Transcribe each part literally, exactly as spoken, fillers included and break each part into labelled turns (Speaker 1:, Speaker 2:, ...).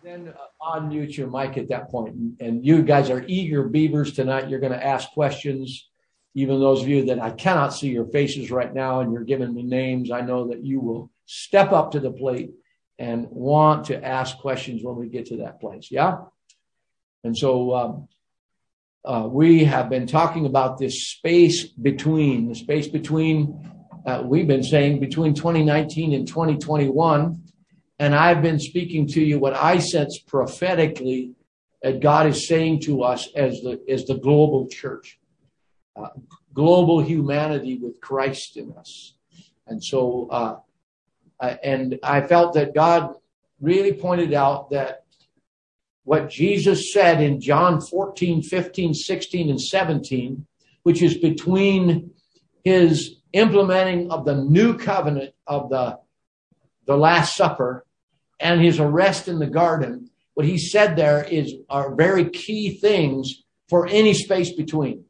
Speaker 1: Then uh, unmute your mic at that point. And, and you guys are eager beavers tonight. You're going to ask questions. Even those of you that I cannot see your faces right now and you're giving me names, I know that you will step up to the plate and want to ask questions when we get to that place. Yeah? And so um, uh, we have been talking about this space between, the space between, uh, we've been saying between twenty nineteen and twenty twenty-one. And I've been speaking to you what I sense prophetically that God is saying to us as the, as the global church, uh, global humanity with Christ in us. And so, uh, uh, and I felt that God really pointed out that what Jesus said in John fourteen, fifteen, sixteen, and seventeen, which is between his implementing of the new covenant of the, the Last Supper and his arrest in the garden, what he said there is are very key things for any space between.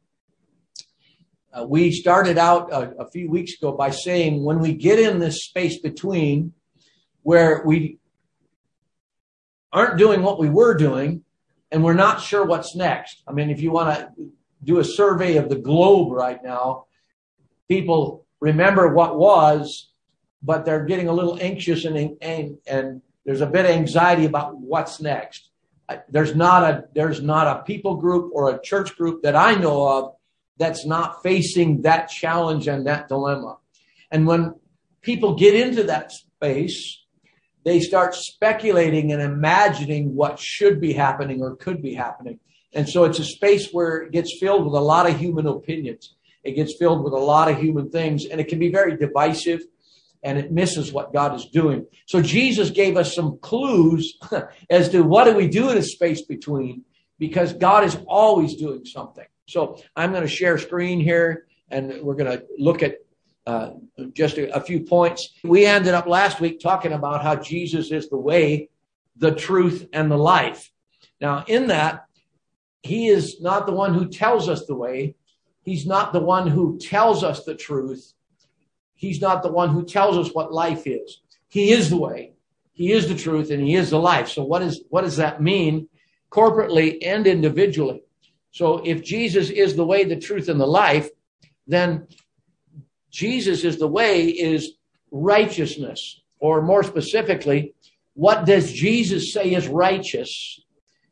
Speaker 1: Uh, we started out a, a few weeks ago by saying when we get in this space between where we aren't doing what we were doing and we're not sure what's next. I mean, if you want to do a survey of the globe right now, people remember what was, but they're getting a little anxious and and, and there's a bit of anxiety about what's next. There's not a there's not a people group or a church group that I know of that's not facing that challenge and that dilemma. And when people get into that space, they start speculating and imagining what should be happening or could be happening. And so it's a space where it gets filled with a lot of human opinions. It gets filled with a lot of human things, and it can be very divisive. And it misses what God is doing. So Jesus gave us some clues as to what do we do in a space between, because God is always doing something. So I'm going to share screen here, and we're going to look at uh, just a, a few points. We ended up last week talking about how Jesus is the way, the truth, and the life. Now, in that, he is not the one who tells us the way. He's not the one who tells us the truth. He's not the one who tells us what life is. He is the way. He is the truth, and he is the life. So what is what does that mean corporately and individually? So if Jesus is the way, the truth, and the life, then Jesus is the way is righteousness. Or more specifically, what does Jesus say is righteous?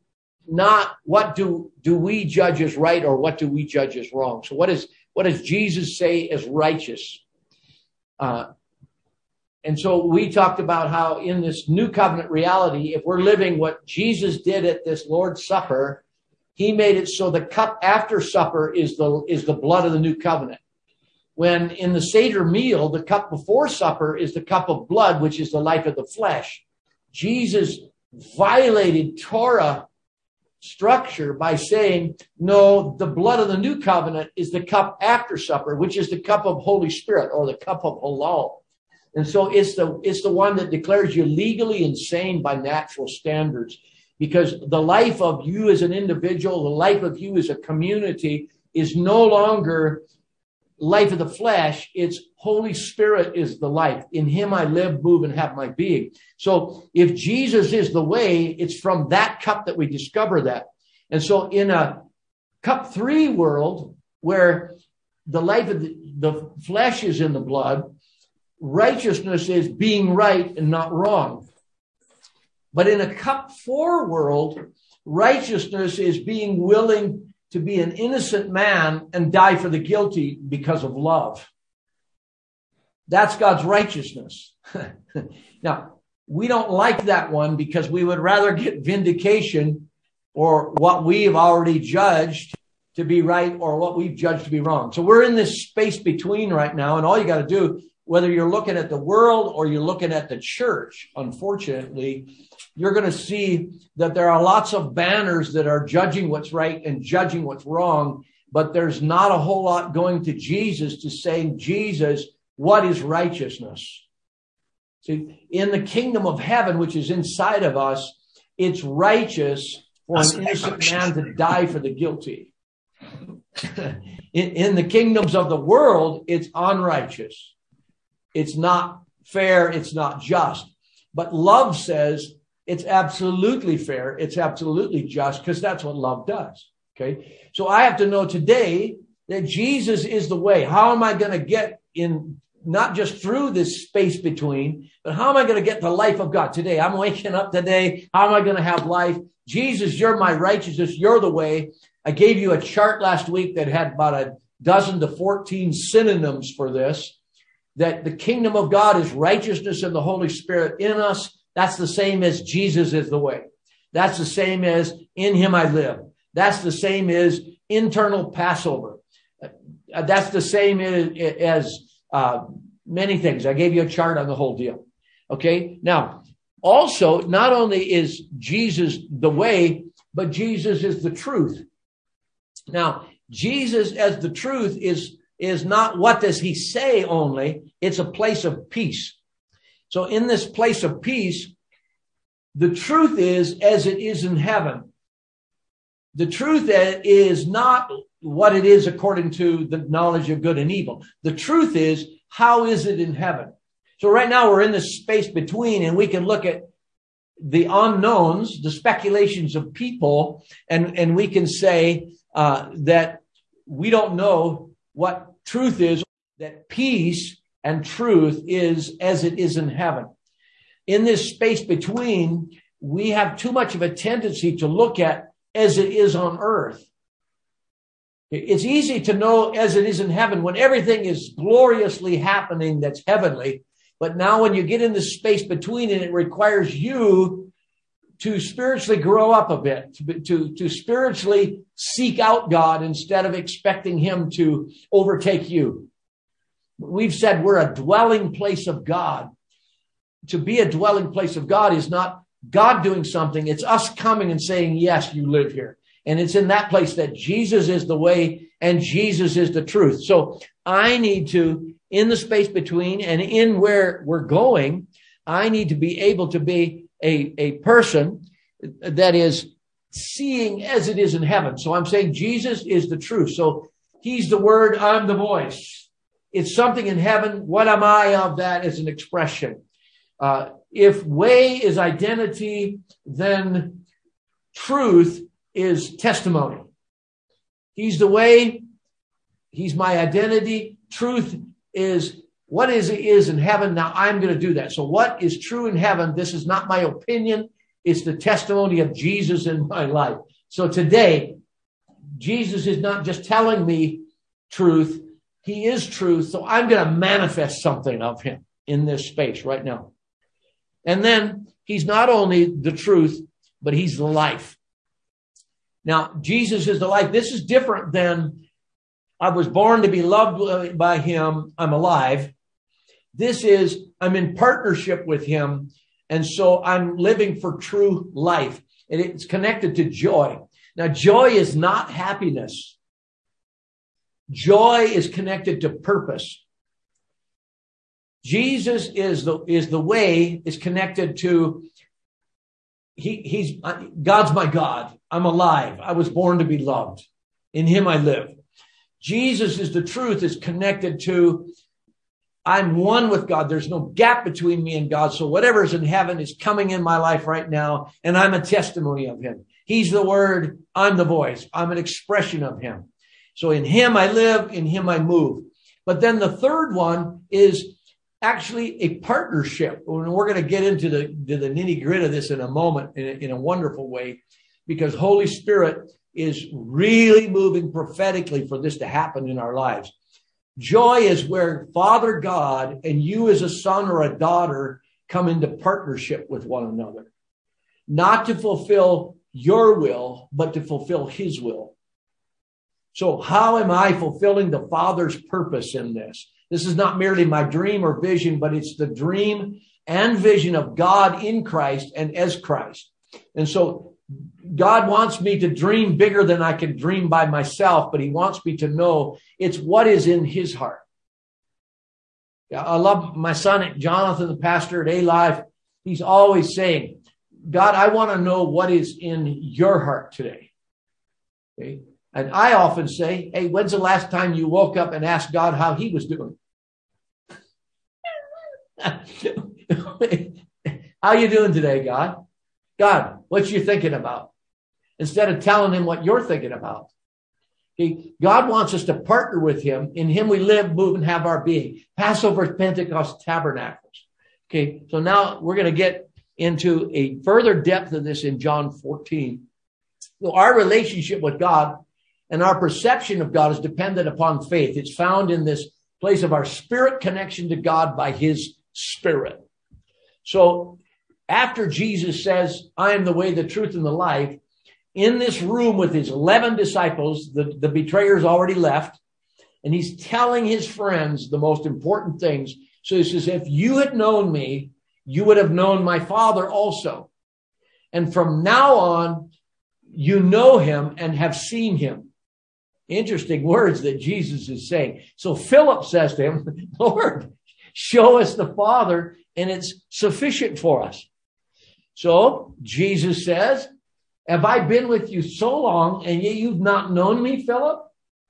Speaker 1: Not what do, do we judge as right or what do we judge as wrong? So what is what does Jesus say is righteous? Uh, and so we talked about how in this new covenant reality, if we're living what Jesus did at this Lord's Supper, he made it so the cup after supper is the, is the blood of the new covenant. When in the Seder meal, the cup before supper is the cup of blood, which is the life of the flesh. Jesus violated Torah structure by saying, no, the blood of the new covenant is the cup after supper, which is the cup of Holy Spirit or the cup of halal. And so it's the, it's the one that declares you legally insane by natural standards, because the life of you as an individual, the life of you as a community is no longer life of the flesh. It's Holy Spirit is the life. In him I live, move, and have my being. So if Jesus is the way, it's from that cup that we discover that. And so in a cup three world where the life of the, the flesh is in the blood, righteousness is being right and not wrong. But in a cup four world, righteousness is being willing to be an innocent man and die for the guilty because of love. That's God's righteousness. Now, we don't like that one because we would rather get vindication or what we've already judged to be right or what we've judged to be wrong. So we're in this space between right now, and all you got to do, whether you're looking at the world or you're looking at the church, unfortunately, you're going to see that there are lots of banners that are judging what's right and judging what's wrong, but there's not a whole lot going to Jesus to saying, Jesus, what is righteousness? See, in the kingdom of heaven, which is inside of us, it's righteous for an innocent man to die for the guilty. in, in the kingdoms of the world, it's unrighteous. It's not fair. It's not just. But love says It's absolutely fair. It's absolutely just, because that's what love does. Okay. So I have to know today that Jesus is the way. How am I going to get in, not just through this space between, but how am I going to get the life of God today? I'm waking up today. How am I going to have life? Jesus, you're my righteousness. You're the way. I gave you a chart last week that had about a dozen to fourteen synonyms for this, that the kingdom of God is righteousness and the Holy Spirit in us. That's the same as Jesus is the way. That's the same as in him I live. That's the same as internal Passover. That's the same as, as uh, many things. I gave you a chart on the whole deal. Okay. Now, also, not only is Jesus the way, but Jesus is the truth. Now, Jesus as the truth is, is not what does he say only. It's a place of peace. So in this place of peace, the truth is as it is in heaven. The truth is not what it is according to the knowledge of good and evil. The truth is, how is it in heaven? So right now we're in this space between, and we can look at the unknowns, the speculations of people, and, and we can say uh, that we don't know what truth is, that peace and truth is as it is in heaven. In this space between, we have too much of a tendency to look at as it is on earth. It's easy to know as it is in heaven when everything is gloriously happening that's heavenly. But now when you get in this space between it, it requires you to spiritually grow up a bit, to, to, to spiritually seek out God instead of expecting him to overtake you. We've said we're a dwelling place of God. To be a dwelling place of God is not God doing something. It's us coming and saying, yes, you live here. And it's in that place that Jesus is the way and Jesus is the truth. So I need to, in the space between and in where we're going, I need to be able to be a, a person that is seeing as it is in heaven. So I'm saying Jesus is the truth. So he's the word, I'm the voice. It's something in heaven. What am I of that as an expression? Uh, if way is identity, then truth is testimony. He's the way. He's my identity. Truth is what is it is in heaven. Now I'm going to do that. So what is true in heaven? This is not my opinion. It's the testimony of Jesus in my life. So today, Jesus is not just telling me truth. He is truth. So I'm going to manifest something of him in this space right now. And then he's not only the truth, but he's the life. Now, Jesus is the life. This is different than I was born to be loved by him. I'm alive. This is I'm in partnership with him. And so I'm living for true life. And it's connected to joy. Now, joy is not happiness. Joy is connected to purpose. Jesus is the, is the way, is connected to, he, he's, God's my God. I'm alive. I was born to be loved. In him I live. Jesus is the truth, is connected to, I'm one with God. There's no gap between me and God. So whatever is in heaven is coming in my life right now. And I'm a testimony of him. He's the word. I'm the voice. I'm an expression of him. So in him I live, in him I move. But then the third one is actually a partnership. And we're going to get into the, to the nitty gritty of this in a moment in a, in a wonderful way, because Holy Spirit is really moving prophetically for this to happen in our lives. Joy is where Father God and you as a son or a daughter come into partnership with one another, not to fulfill your will, but to fulfill his will. So how am I fulfilling the Father's purpose in this? This is not merely my dream or vision, but it's the dream and vision of God in Christ and as Christ. And so God wants me to dream bigger than I can dream by myself, but he wants me to know it's what is in his heart. Yeah, I love my son, Jonathan, the pastor at A-Life. He's always saying, God, I want to know what is in your heart today. Okay? And I often say, hey, when's the last time you woke up and asked God how he was doing? How you doing today, God? God, what you thinking about? Instead of telling him what you're thinking about. Okay? God wants us to partner with him. In him we live, move, and have our being. Passover, Pentecost, Tabernacles. Okay, so now we're going to get into a further depth of this in John fourteen. So our relationship with God and our perception of God is dependent upon faith. It's found in this place of our spirit connection to God by his Spirit. So after Jesus says, I am the way, the truth, and the life, in this room with his eleven disciples, the, the betrayer's already left, and he's telling his friends the most important things. So he says, if you had known me, you would have known my Father also. And from now on, you know him and have seen him. Interesting words that Jesus is saying. So Philip says to him, Lord, show us the Father, and it's sufficient for us. So Jesus says, have I been with you so long, and yet you've not known me, Philip?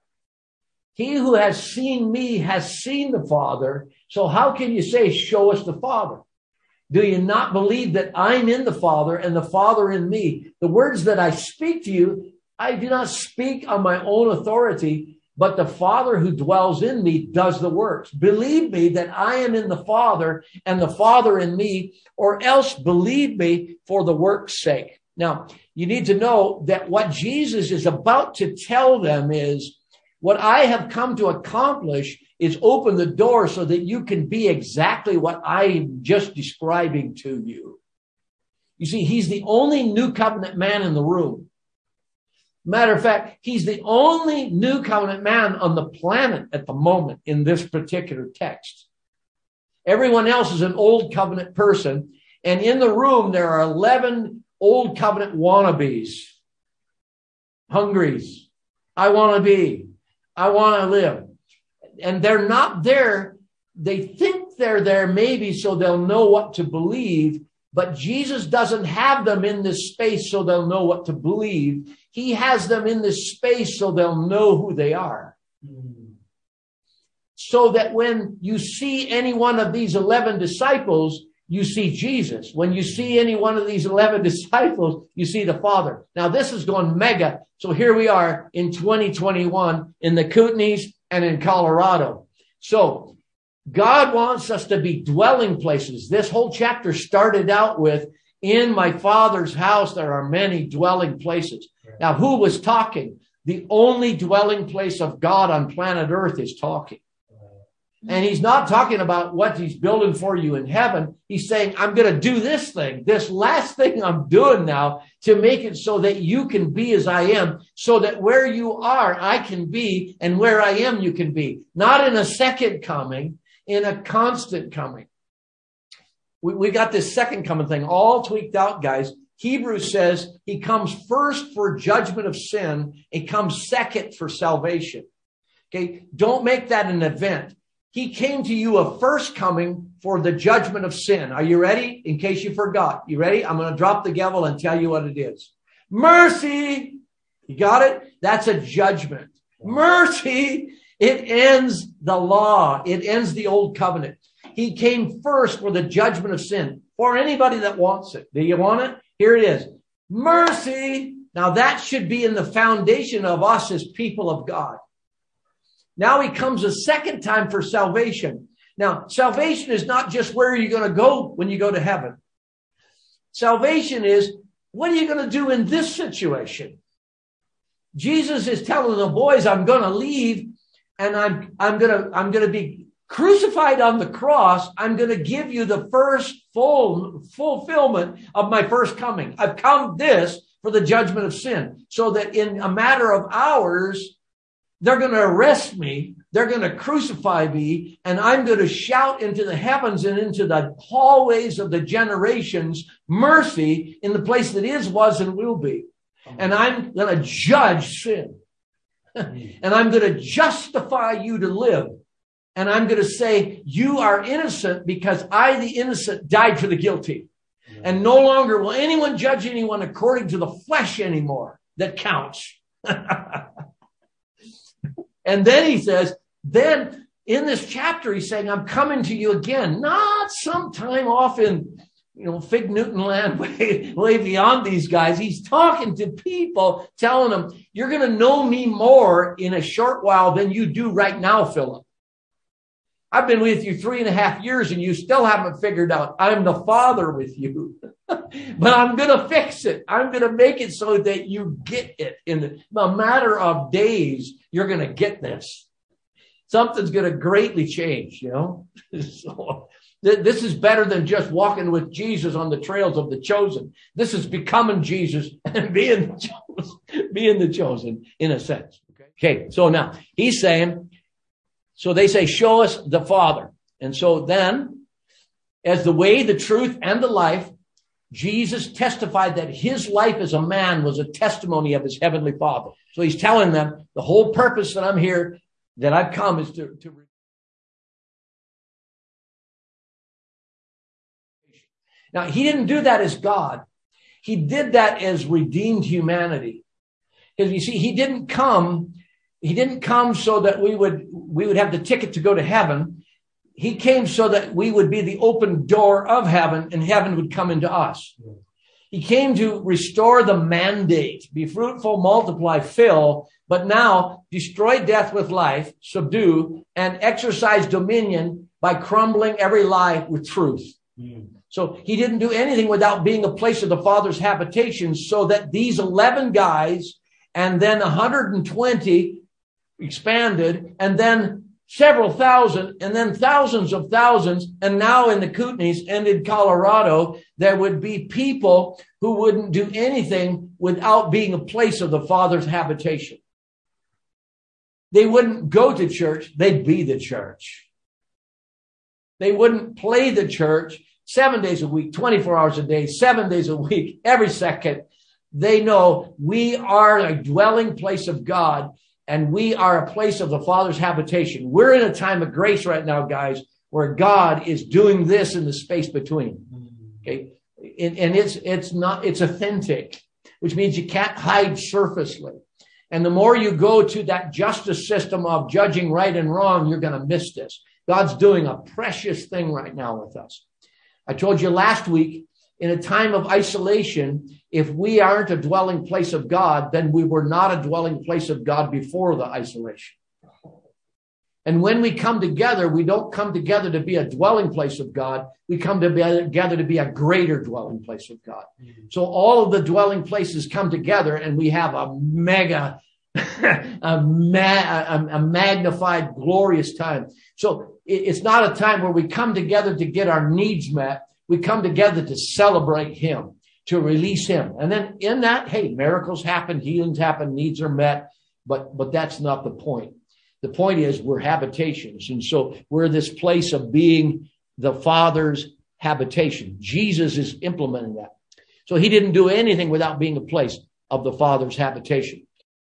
Speaker 1: He who has seen me has seen the Father. So how can you say, show us the Father? Do you not believe that I'm in the Father and the Father in me? The words that I speak to you, I do not speak on my own authority, but the Father who dwells in me does the works. Believe me that I am in the Father and the Father in me, or else believe me for the work's sake. Now, you need to know that what Jesus is about to tell them is, what I have come to accomplish is open the door so that you can be exactly what I'm just describing to you. You see, he's the only new covenant man in the room. Matter of fact, he's the only new covenant man on the planet at the moment in this particular text. Everyone else is an old covenant person. And in the room, there are eleven old covenant wannabes, hungries. I want to be. I want to live. And they're not there. They think they're there maybe so they'll know what to believe. But Jesus doesn't have them in this space so they'll know what to believe. He has them in this space so they'll know who they are. Mm. So that when you see any one of these eleven disciples, you see Jesus. When you see any one of these eleven disciples, you see the Father. Now, this is going mega. So here we are in twenty twenty-one in the Kootenays and in Colorado. So God wants us to be dwelling places. This whole chapter started out with, in my Father's house, there are many dwelling places. Now, who was talking? The only dwelling place of God on planet Earth is talking. And he's not talking about what he's building for you in heaven. He's saying, I'm going to do this thing, this last thing I'm doing now to make it so that you can be as I am, so that where you are, I can be, and where I am, you can be. Not in a second coming, in a constant coming. We, we got this second coming thing all tweaked out, guys. Hebrews says he comes first for judgment of sin. It comes second for salvation. Okay. Don't make that an event. He came to you a first coming for the judgment of sin. Are you ready? In case you forgot. You ready? I'm going to drop the gavel and tell you what it is. Mercy. You got it? That's a judgment. Mercy. It ends the law. It ends the old covenant. He came first for the judgment of sin. For anybody that wants it. Do you want it? Here it is. Mercy. Now that should be in the foundation of us as people of God. Now he comes a second time for salvation. Now, salvation is not just where are you going to go when you go to heaven. Salvation is, what are you going to do in this situation? Jesus is telling the boys, I'm going to leave and I'm, I'm going to, I'm going to be crucified on the cross. I'm going to give you the first full fulfillment of my first coming. I've come this for the judgment of sin, so that in a matter of hours, they're going to arrest me. They're going to crucify me, and I'm going to shout into the heavens and into the hallways of the generations, mercy in the place that is, was, and will be. And I'm going to judge sin. And I'm going to justify you to live. And I'm going to say, you are innocent because I, the innocent, died for the guilty. And no longer will anyone judge anyone according to the flesh anymore. That counts. And then he says, then in this chapter, he's saying, I'm coming to you again, not sometime off in, you know, Fig Newton land way, way beyond these guys. He's talking to people, telling them, you're going to know me more in a short while than you do right now, Philip. I've been with you three and a half years and you still haven't figured out I'm the Father with you. But I'm going to fix it. I'm going to make it so that you get it. In a matter of days, you're going to get this. Something's going to greatly change, you know. So th- this is better than just walking with Jesus on the trails of the chosen. This is becoming Jesus and being the chosen, being the chosen in a sense. Okay. Okay. So now he's saying, so they say, show us the Father. And so then, as the way, the truth, and the life, Jesus testified that his life as a man was a testimony of his heavenly Father. So he's telling them the whole purpose that I'm here, that I've come, is to, to now, he didn't do that as God. He did that as redeemed humanity. Because you see, he didn't come, he didn't come so that we would, we would have the ticket to go to heaven. He came so that we would be the open door of heaven and heaven would come into us. He came to restore the mandate, be fruitful, multiply, fill, but now destroy death with life, subdue, and exercise dominion by crumbling every lie with truth. Mm. So he didn't do anything without being a place of the Father's habitation, so that these eleven guys and then one hundred twenty expanded, and then several thousand, and then thousands of thousands, and now in the Kootenays and in Colorado, there would be people who wouldn't do anything without being a place of the Father's habitation. They wouldn't go to church, they'd be the church. They wouldn't play the church seven days a week, twenty-four hours a day, seven days a week, every second. They know we are a dwelling place of God, and we are a place of the Father's habitation. We're in a time of grace right now, guys, where God is doing this in the space between. Okay. And, and it's, it's not, it's authentic, which means you can't hide surfacely. And the more you go to that justice system of judging right and wrong, you're going to miss this. God's doing a precious thing right now with us. I told you last week, in a time of isolation, if we aren't a dwelling place of God, then we were not a dwelling place of God before the isolation. And when we come together, we don't come together to be a dwelling place of God. We come together to be a greater dwelling place of God. Mm-hmm. So all of the dwelling places come together, and we have a mega, a, ma- a magnified, glorious time. So it's not a time where we come together to get our needs met. We come together to celebrate him, to release him. And then in that, hey, miracles happen, healings happen, needs are met. But, but that's not the point. The point is we're habitations. And so we're this place of being the Father's habitation. Jesus is implementing that. So he didn't do anything without being a place of the Father's habitation.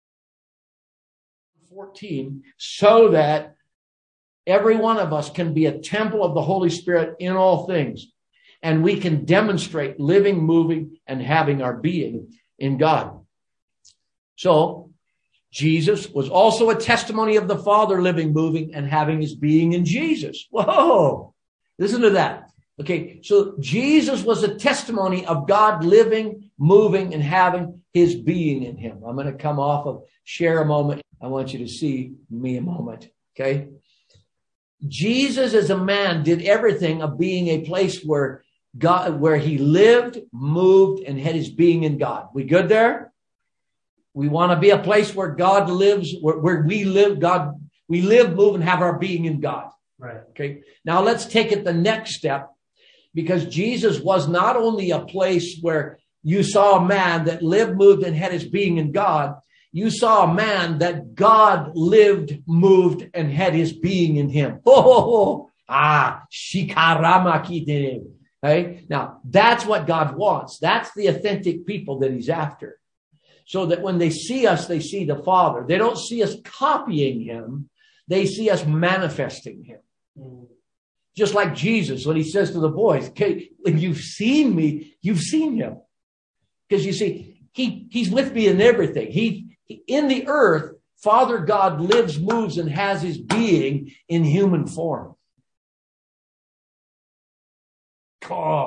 Speaker 1: fourteen, so that every one of us can be a temple of the Holy Spirit in all things. And we can demonstrate living, moving, and having our being in God. So Jesus was also a testimony of the Father living, moving, and having his being in Jesus. Whoa! Listen to that. Okay, so Jesus was a testimony of God living, moving, and having his being in him. I'm going to come off of share a moment. I want you to see me a moment. Okay? Jesus as a man did everything of being a place where God, where he lived, moved, and had his being in God. We good there? We want to be a place where God lives, where, where we live, God, we live, move, and have our being in God. Right. Okay. Now let's take it the next step, because Jesus was not only a place where you saw a man that lived, moved, and had his being in God. You saw a man that God lived, moved, and had his being in him. Oh, ah, shikaramakite. Okay. Now that's what God wants. That's the authentic people that he's after. So that when they see us, they see the Father. They don't see us copying him. They see us manifesting him. Mm. Just like Jesus, when he says to the boys, okay, when you've seen me, you've seen him. Because you see, he, he's with me in everything. He, he, in the earth, Father God lives, moves, and has his being in human form. Oh,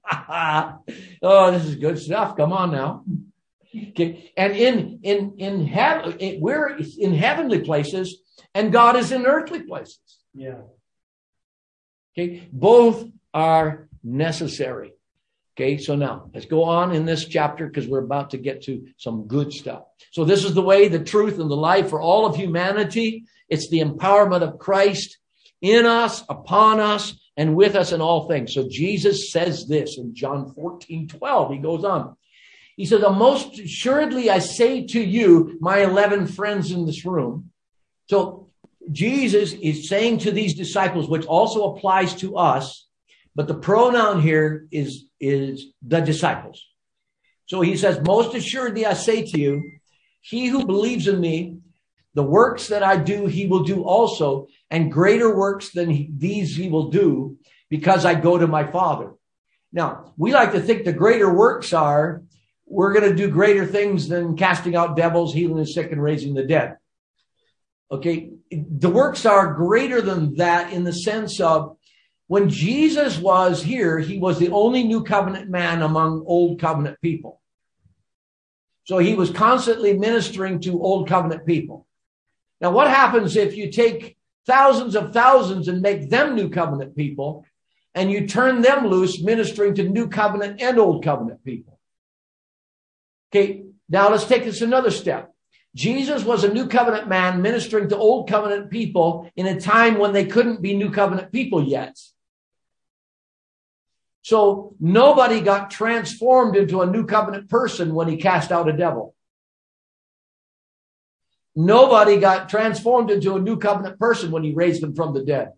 Speaker 1: Oh, this is good stuff. Come on now. Okay. And in, in, in heaven, we're in heavenly places and God is in earthly places.
Speaker 2: Yeah.
Speaker 1: Okay. Both are necessary. Okay. So now let's go on in this chapter because we're about to get to some good stuff. So this is the way, the truth, and the life for all of humanity. It's the empowerment of Christ in us, upon us, and with us in all things. So Jesus says this in John fourteen twelve. He goes on. He says, most assuredly I say to you, my eleven friends in this room. So Jesus is saying to these disciples, which also applies to us, but the pronoun here is, is the disciples. So he says, most assuredly I say to you, he who believes in me, the works that I do, he will do also, and greater works than he, these he will do, because I go to my Father. Now, we like to think the greater works are, we're going to do greater things than casting out devils, healing the sick, and raising the dead. Okay, the works are greater than that in the sense of when Jesus was here, he was the only new covenant man among old covenant people. So he was constantly ministering to old covenant people. Now, what happens if you take thousands of thousands and make them new covenant people and you turn them loose ministering to new covenant and old covenant people? Okay, now let's take this another step. Jesus was a new covenant man ministering to old covenant people in a time when they couldn't be new covenant people yet. So nobody got transformed into a new covenant person when he cast out a devil. Nobody got transformed into a new covenant person when he raised them from the dead.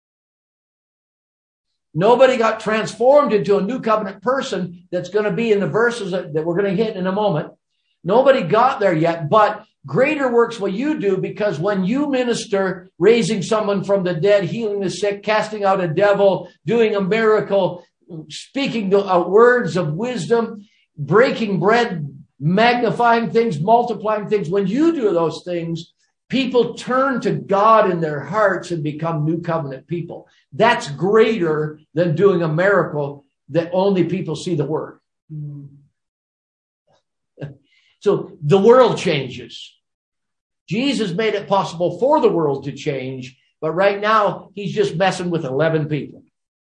Speaker 1: Nobody got transformed into a new covenant person that's going to be in the verses that, that we're going to hit in a moment. Nobody got there yet, but greater works will you do, because when you minister, raising someone from the dead, healing the sick, casting out a devil, doing a miracle, speaking the, uh, words of wisdom, breaking bread, magnifying things, multiplying things, when you do those things, people turn to God in their hearts and become new covenant people. That's greater than doing a miracle that only people see the word. Mm. So the world changes. Jesus made it possible for the world to change, but right now he's just messing with eleven people.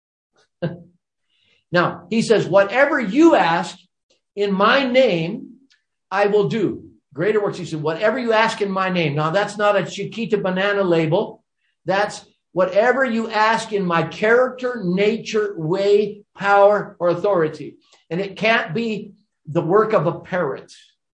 Speaker 1: Now, he says, whatever you ask in my name, I will do. Greater works, he said, whatever you ask in my name. Now, that's not a Chiquita banana label. That's whatever you ask in my character, nature, way, power, or authority. And it can't be the work of a parrot.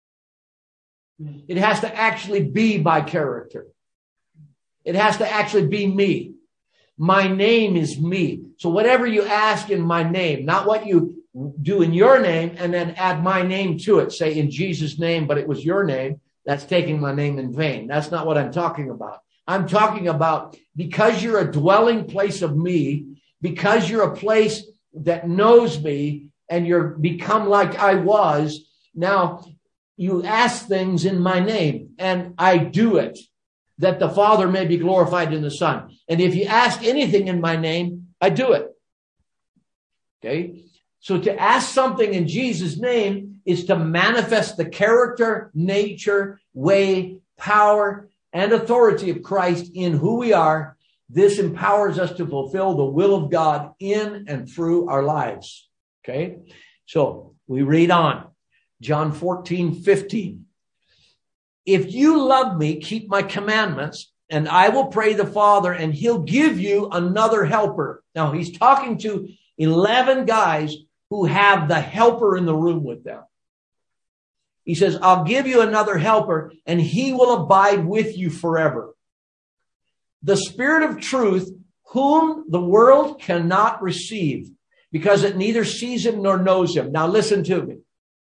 Speaker 1: It has to actually be my character. It has to actually be me. My name is me. So whatever you ask in my name, not what you do in your name and then add my name to it, say in Jesus' name, but it was your name, that's taking my name in vain. That's not what I'm talking about. I'm talking about because you're a dwelling place of me, because you're a place that knows me and you're become like I was. Now you ask things in my name and I do it, that the Father may be glorified in the Son. And if you ask anything in my name, I do it. Okay. So to ask something in Jesus' name is to manifest the character, nature, way, power, and authority of Christ in who we are. This empowers us to fulfill the will of God in and through our lives. Okay. So we read on. John fourteen fifteen. If you love me, keep my commandments, and I will pray the Father, and he'll give you another helper. Now, he's talking to eleven guys who have the helper in the room with them. He says, I'll give you another helper, and he will abide with you forever. The Spirit of truth, whom the world cannot receive, because it neither sees him nor knows him. Now, listen to me.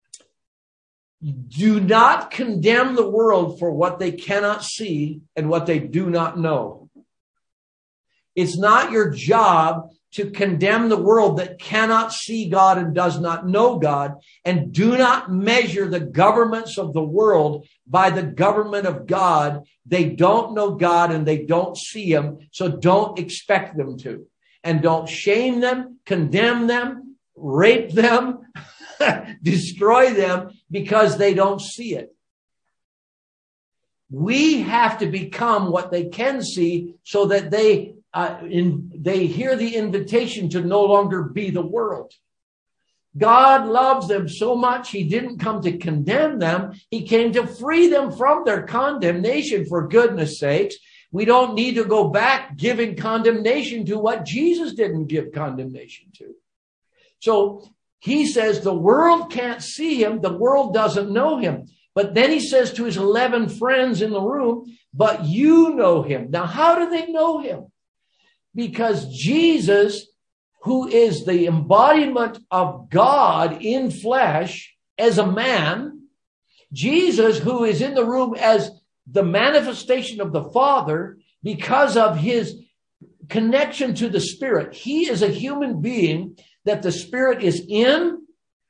Speaker 1: Do not condemn the world for what they cannot see and what they do not know. It's not your job to condemn the world that cannot see God and does not know God. And do not measure the governments of the world by the government of God. They don't know God and they don't see him. So don't expect them to. And don't shame them, condemn them, rape them, destroy them because they don't see it. We have to become what they can see so that they uh, in, they hear the invitation to no longer be the world. God loves them so much, he didn't come to condemn them. He came to free them from their condemnation, for goodness sakes. We don't need to go back giving condemnation to what Jesus didn't give condemnation to. So he says the world can't see him. The world doesn't know him. But then he says to his eleven friends in the room, but you know him. Now, how do they know him? Because Jesus, who is the embodiment of God in flesh as a man, Jesus, who is in the room as the manifestation of the Father because of his connection to the Spirit. He is a human being that the Spirit is in,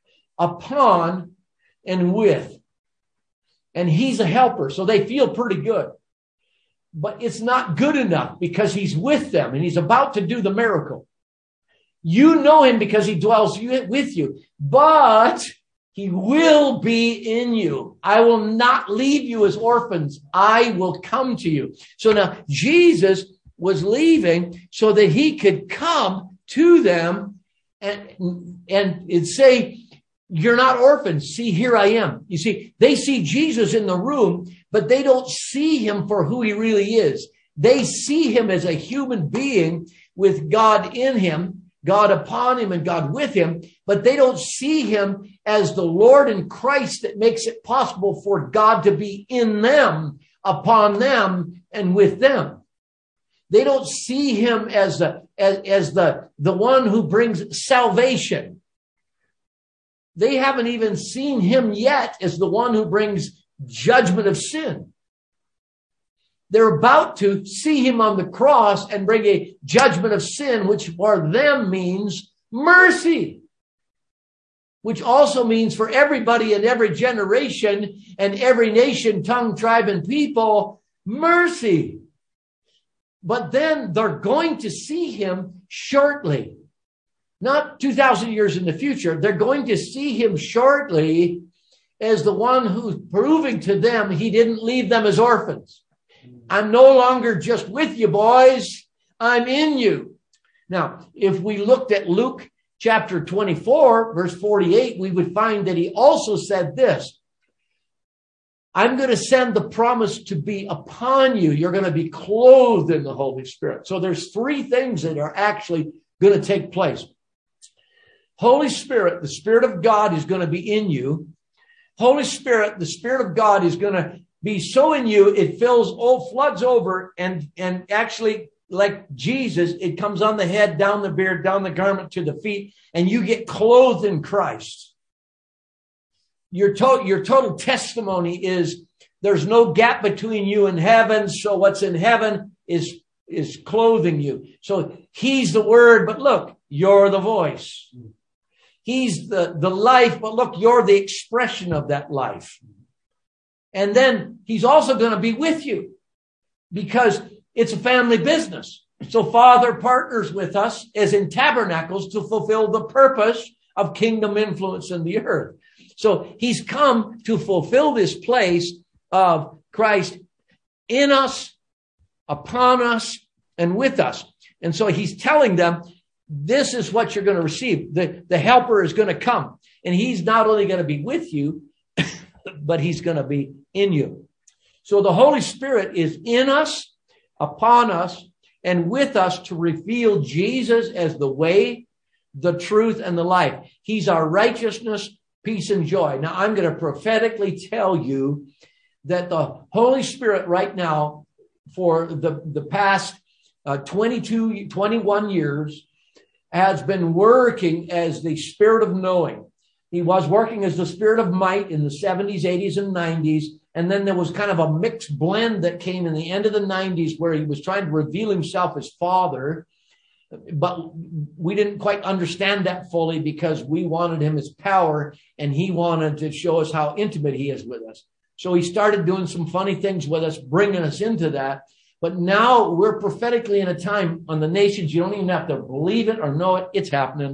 Speaker 1: upon, and with. And he's a helper, so they feel pretty good. But it's not good enough because he's with them and he's about to do the miracle. You know him because he dwells with you, but he will be in you. I will not leave you as orphans. I will come to you. So now Jesus was leaving so that he could come to them and, and say, you're not orphans. See, here I am. You see, they see Jesus in the room, but they don't see him for who he really is. They see him as a human being with God in him, God upon him, and God with him, but they don't see him as the Lord and Christ that makes it possible for God to be in them, upon them, and with them. They don't see him as the, as, as the, the one who brings salvation. They haven't even seen him yet as the one who brings judgment of sin. They're about to see him on the cross and bring a judgment of sin, which for them means mercy, which also means for everybody in every generation and every nation, tongue, tribe, and people, mercy. But then they're going to see him shortly. Not two thousand years in the future. They're going to see him shortly as the one who's proving to them he didn't leave them as orphans. I'm no longer just with you, boys. I'm in you. Now, if we looked at Luke chapter twenty-four, verse forty-eight, we would find that he also said this. I'm going to send the promise to be upon you. You're going to be clothed in the Holy Spirit. So there's three things that are actually going to take place. Holy Spirit, the Spirit of God is going to be in you. Holy Spirit, the Spirit of God is going to be so in you, it fills, oh, floods over, and, and actually, like Jesus, it comes on the head, down the beard, down the garment to the feet, and you get clothed in Christ. Your, to- your total testimony is there's no gap between you and heaven, so what's in heaven is, is clothing you. So he's the word, but look, you're the voice. He's the, the life, but look, you're the expression of that life. And then he's also going to be with you because it's a family business. So Father partners with us as in tabernacles to fulfill the purpose of kingdom influence in the earth. So he's come to fulfill this place of Christ in us, upon us, and with us. And so he's telling them, this is what you're going to receive. The, the helper is going to come. And he's not only going to be with you, but he's going to be in you. So the Holy Spirit is in us, upon us, and with us to reveal Jesus as the way, the truth, and the life. He's our righteousness, peace, and joy. Now, I'm going to prophetically tell you that the Holy Spirit right now, for the, the past uh, twenty-two, twenty-one years, has been working as the Spirit of knowing. He was working as the Spirit of might in the seventies, eighties, and nineties. And then there was kind of a mixed blend that came in the end of the nineties where he was trying to reveal himself as Father. But we didn't quite understand that fully because we wanted him as power and he wanted to show us how intimate he is with us. So he started doing some funny things with us, bringing us into that. But now we're prophetically in a time on the nations. You don't even have to believe it or know it. It's happening.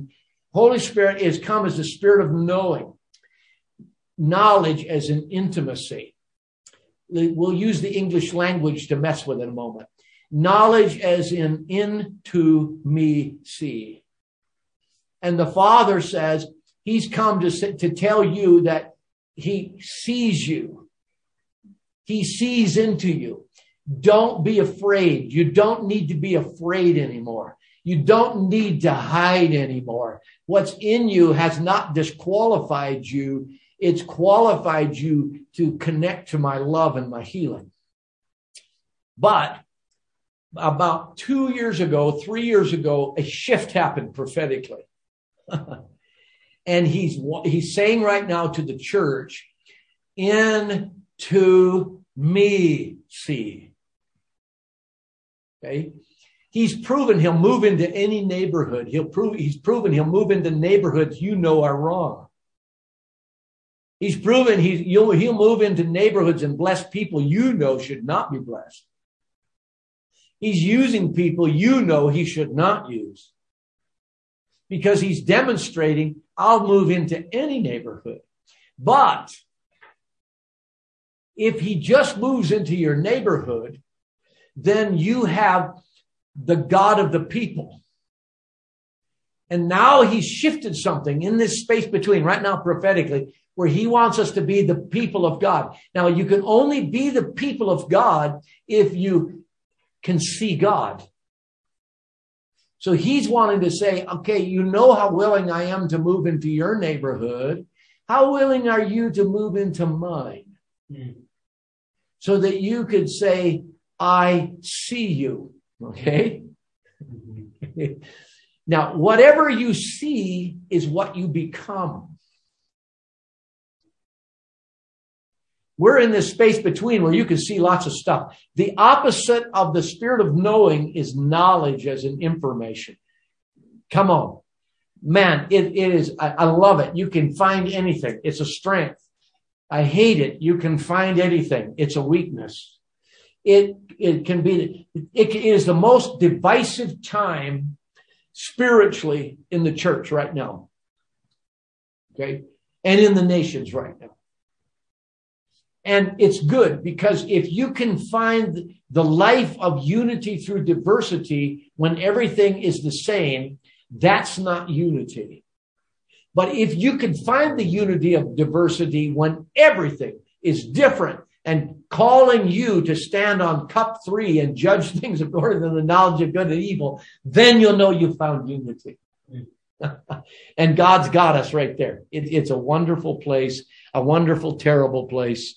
Speaker 1: Holy Spirit is come as the spirit of knowing, knowledge as an intimacy. We'll use the English language to mess with it in a moment. Knowledge as in into me see. And the Father says he's come to, to tell you that he sees you. He sees into you. Don't be afraid. You don't need to be afraid anymore. You don't need to hide anymore. What's in you has not disqualified you. It's qualified you to connect to my love and my healing. But about two years ago, three years ago, a shift happened prophetically. And he's, he's saying right now to the church, into me see. Okay. He's proven he'll move into any neighborhood. He'll prove, he's proven he'll move into neighborhoods you know are wrong. He's proven he's, you'll, he'll move into neighborhoods and bless people you know should not be blessed. He's using people you know he should not use. Because he's demonstrating, I'll move into any neighborhood. But if he just moves into your neighborhood, then you have the God of the people. And now he's shifted something in this space between, right now prophetically, where he wants us to be the people of God. Now, you can only be the people of God if you can see God. So he's wanting to say, okay, you know how willing I am to move into your neighborhood. How willing are you to move into mine? Mm. So that you could say, I see you. Okay? Mm-hmm. Now, whatever you see is what you become. We're in this space between where you can see lots of stuff. The opposite of the spirit of knowing is knowledge as an information. Come on. Man, it, it is, I, I love it. You can find anything. It's a strength. I hate it. You can find anything. It's a weakness. It, it can be, it is the most divisive time spiritually in the church right now. Okay. And in the nations right now. And it's good because if you can find the life of unity through diversity when everything is the same, that's not unity. But if you can find the unity of diversity when everything is different and calling you to stand on cup three and judge things according to the knowledge of good and evil, then you'll know you found unity. And God's got us right there. It, it's a wonderful place, a wonderful, terrible place.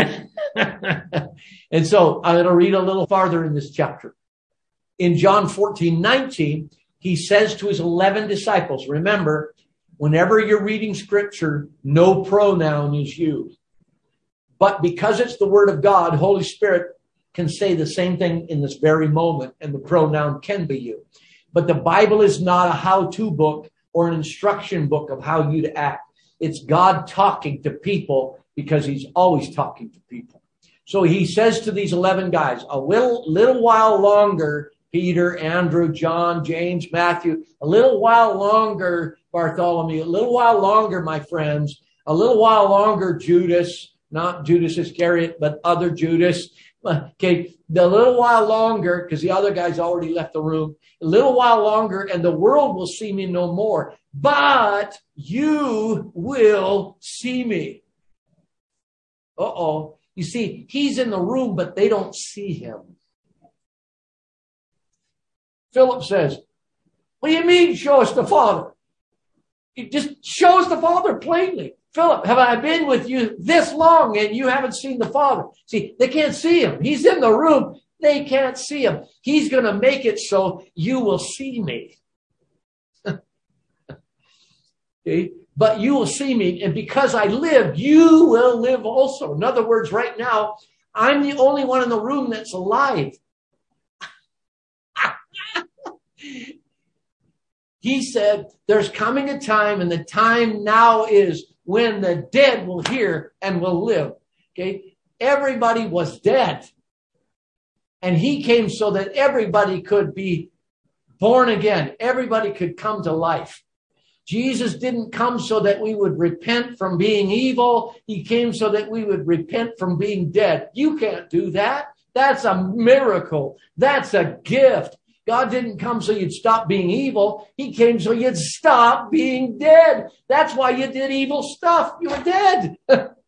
Speaker 1: And so I'm going to read a little farther in this chapter. In John fourteen nineteen, he says to his eleven disciples, remember, whenever you're reading scripture, no pronoun is used. But because it's the word of God, Holy Spirit can say the same thing in this very moment, and the pronoun can be you. But the Bible is not a how-to book or an instruction book of how you to act. It's God talking to people because he's always talking to people. So he says to these eleven guys, a little, little while longer, Peter, Andrew, John, James, Matthew, a little while longer, Bartholomew, a little while longer, my friends, a little while longer, Judas, not Judas Iscariot, but other Judas. Okay, the little while longer, because the other guys already left the room, a little while longer, and the world will see me no more. But you will see me. Uh-oh. You see, he's in the room, but they don't see him. Philip says, what do you mean, show us the Father? It just shows the Father plainly. Philip, have I been with you this long and you haven't seen the Father? See, they can't see him. He's in the room. They can't see him. He's going to make it so you will see me. Okay? But you will see me. And because I live, you will live also. In other words, right now, I'm the only one in the room that's alive. He said, there's coming a time, and the time now is when the dead will hear and will live. Okay. Everybody was dead. And he came so that everybody could be born again. Everybody could come to life. Jesus didn't come so that we would repent from being evil. He came so that we would repent from being dead. You can't do that. That's a miracle. That's a gift. God didn't come so you'd stop being evil. He came so you'd stop being dead. That's why you did evil stuff. You were dead.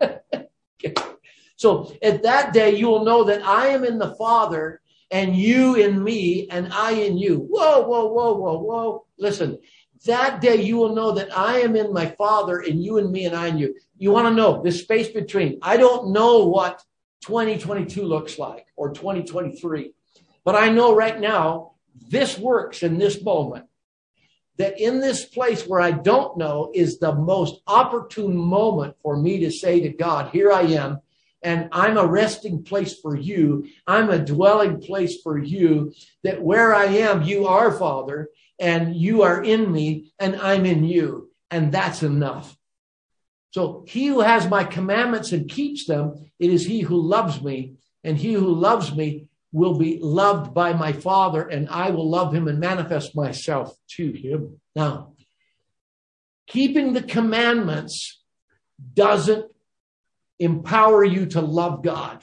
Speaker 1: So at that day, you will know that I am in the Father and you in me and I in you. Whoa, whoa, whoa, whoa, whoa. Listen, that day you will know that I am in my Father and you in me and I in you. You want to know this space between. I don't know what twenty twenty-two looks like or twenty twenty-three, but I know right now this works in this moment. That in this place where I don't know is the most opportune moment for me to say to God, here I am. And I'm a resting place for you. I'm a dwelling place for you. That where I am, you are, Father, and you are in me, and I'm in you. And that's enough. So he who has my commandments and keeps them, it is he who loves me. And he who loves me will be loved by my Father, and I will love him and manifest myself to him. Now, keeping the commandments doesn't empower you to love God.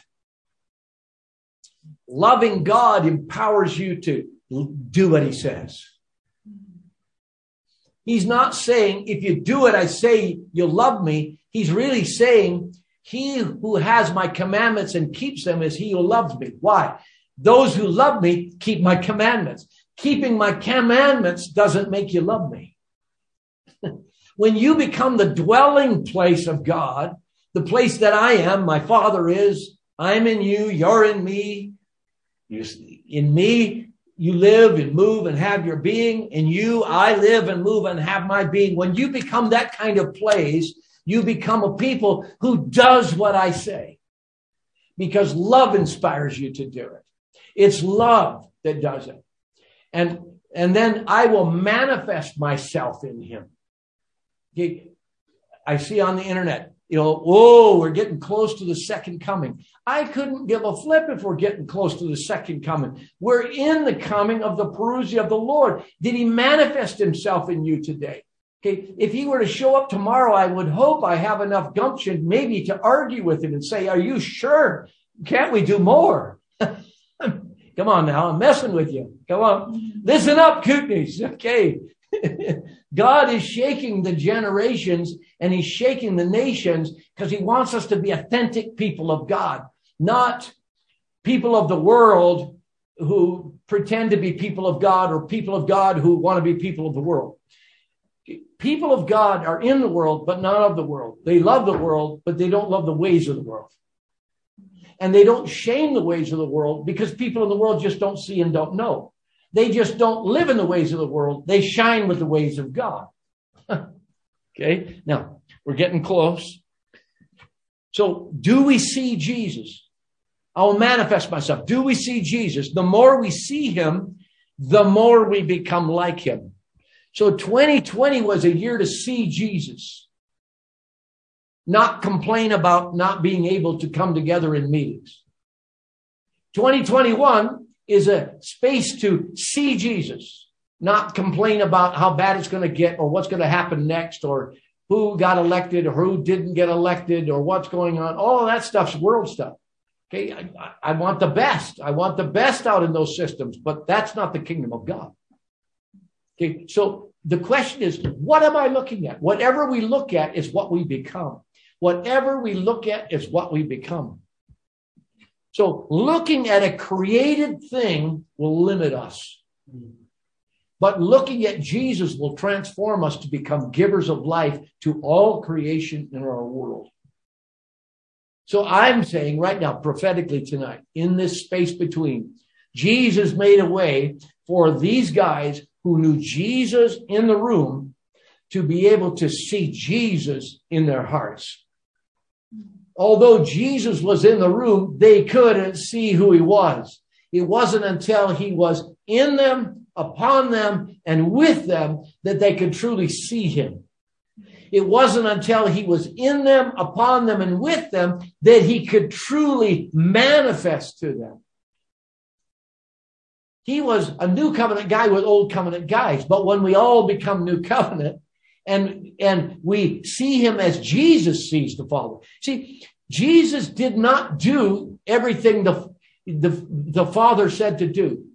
Speaker 1: Loving God empowers you to do what he says. He's not saying, if you do what I say, you'll love me. He's really saying, he who has my commandments and keeps them is he who loves me. Why? Those who love me keep my commandments. Keeping my commandments doesn't make you love me. When you become the dwelling place of God, the place that I am, my Father is, I'm in you, you're in me. You, in me, you live and move and have your being. In you, I live and move and have my being. When you become that kind of place, you become a people who does what I say. Because love inspires you to do it. It's love that does it. And, and then I will manifest myself in him. Okay. I see on the internet, you know, whoa, we're getting close to the second coming. I couldn't give a flip if we're getting close to the second coming. We're in the coming of the parousia of the Lord. Did he manifest himself in you today? Okay, if he were to show up tomorrow, I would hope I have enough gumption maybe to argue with him and say, are you sure? Can't we do more? Come on now, I'm messing with you. Come on. Listen up, Kootenays. Okay. God is shaking the generations and he's shaking the nations because he wants us to be authentic people of God, not people of the world who pretend to be people of God or people of God who want to be people of the world. People of God are in the world, but not of the world. They love the world, but they don't love the ways of the world. And they don't shame the ways of the world because people in the world just don't see and don't know. They just don't live in the ways of the world. They shine with the ways of God. Okay. Now we're getting close. So do we see Jesus? I will manifest myself. Do we see Jesus? The more we see him, the more we become like him. So twenty twenty was a year to see Jesus. Not complain about not being able to come together in meetings. twenty twenty-one is a space to see Jesus, not complain about how bad it's going to get or what's going to happen next or who got elected or who didn't get elected or what's going on. All of that stuff's world stuff. Okay, I, I want the best. I want the best out in those systems, but that's not the kingdom of God. Okay, so the question is, what am I looking at? Whatever we look at is what we become. Whatever we look at is what we become. So looking at a created thing will limit us. But looking at Jesus will transform us to become givers of life to all creation in our world. So I'm saying right now, prophetically tonight, in this space between, Jesus made a way for these guys who knew Jesus in the room to be able to see Jesus in their hearts. Although Jesus was in the room, they couldn't see who he was. It wasn't until he was in them, upon them, and with them that they could truly see him. It wasn't until he was in them, upon them, and with them that he could truly manifest to them. He was a new covenant guy with old covenant guys. But when we all become new covenant, And, and we see him as Jesus sees the Father. See, Jesus did not do everything the, the, the Father said to do.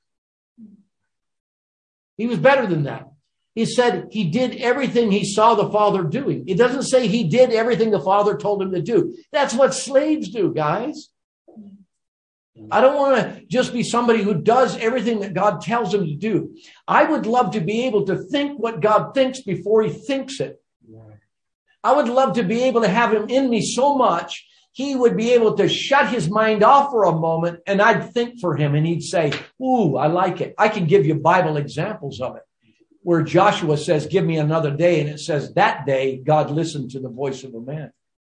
Speaker 1: He was better than that. He said he did everything he saw the Father doing. It doesn't say he did everything the Father told him to do. That's what slaves do, guys. I don't want to just be somebody who does everything that God tells him to do. I would love to be able to think what God thinks before he thinks it. I would love to be able to have him in me so much, he would be able to shut his mind off for a moment and I'd think for him and he'd say, ooh, I like it. I can give you Bible examples of it where Joshua says, give me another day. And it says that day, God listened to the voice of a man.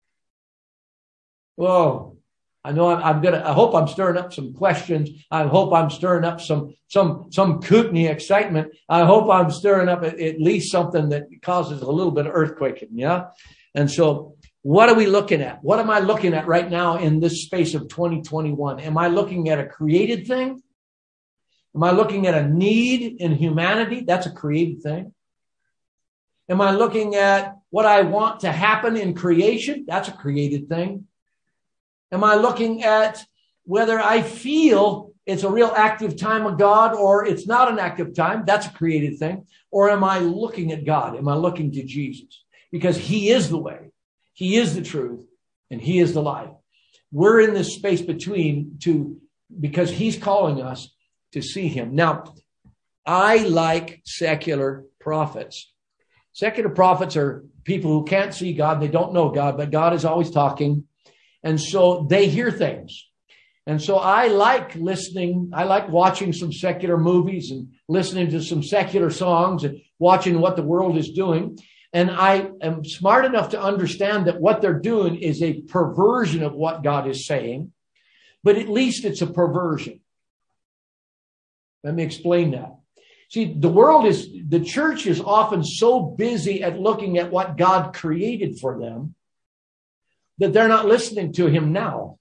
Speaker 1: Whoa. I know I'm, I'm gonna. I hope I'm stirring up some questions. I hope I'm stirring up some some some Kootenai excitement. I hope I'm stirring up at, at least something that causes a little bit of earthquaking. Yeah. And so, what are we looking at? What am I looking at right now in this space of twenty twenty-one? Am I looking at a created thing? Am I looking at a need in humanity? That's a created thing. Am I looking at what I want to happen in creation? That's a created thing. Am I looking at whether I feel it's a real active time of God or it's not an active time? That's a created thing. Or am I looking at God? Am I looking to Jesus? Because he is the way, he is the truth, and he is the life. We're in this space between two because he's calling us to see him. Now, I like secular prophets. Secular prophets are people who can't see God. They don't know God, but God is always talking. And so they hear things. And so I like listening. I like watching some secular movies and listening to some secular songs and watching what the world is doing. And I am smart enough to understand that what they're doing is a perversion of what God is saying, but at least it's a perversion. Let me explain that. See, the world is, the church is often so busy at looking at what God created for them that they're not listening to him now.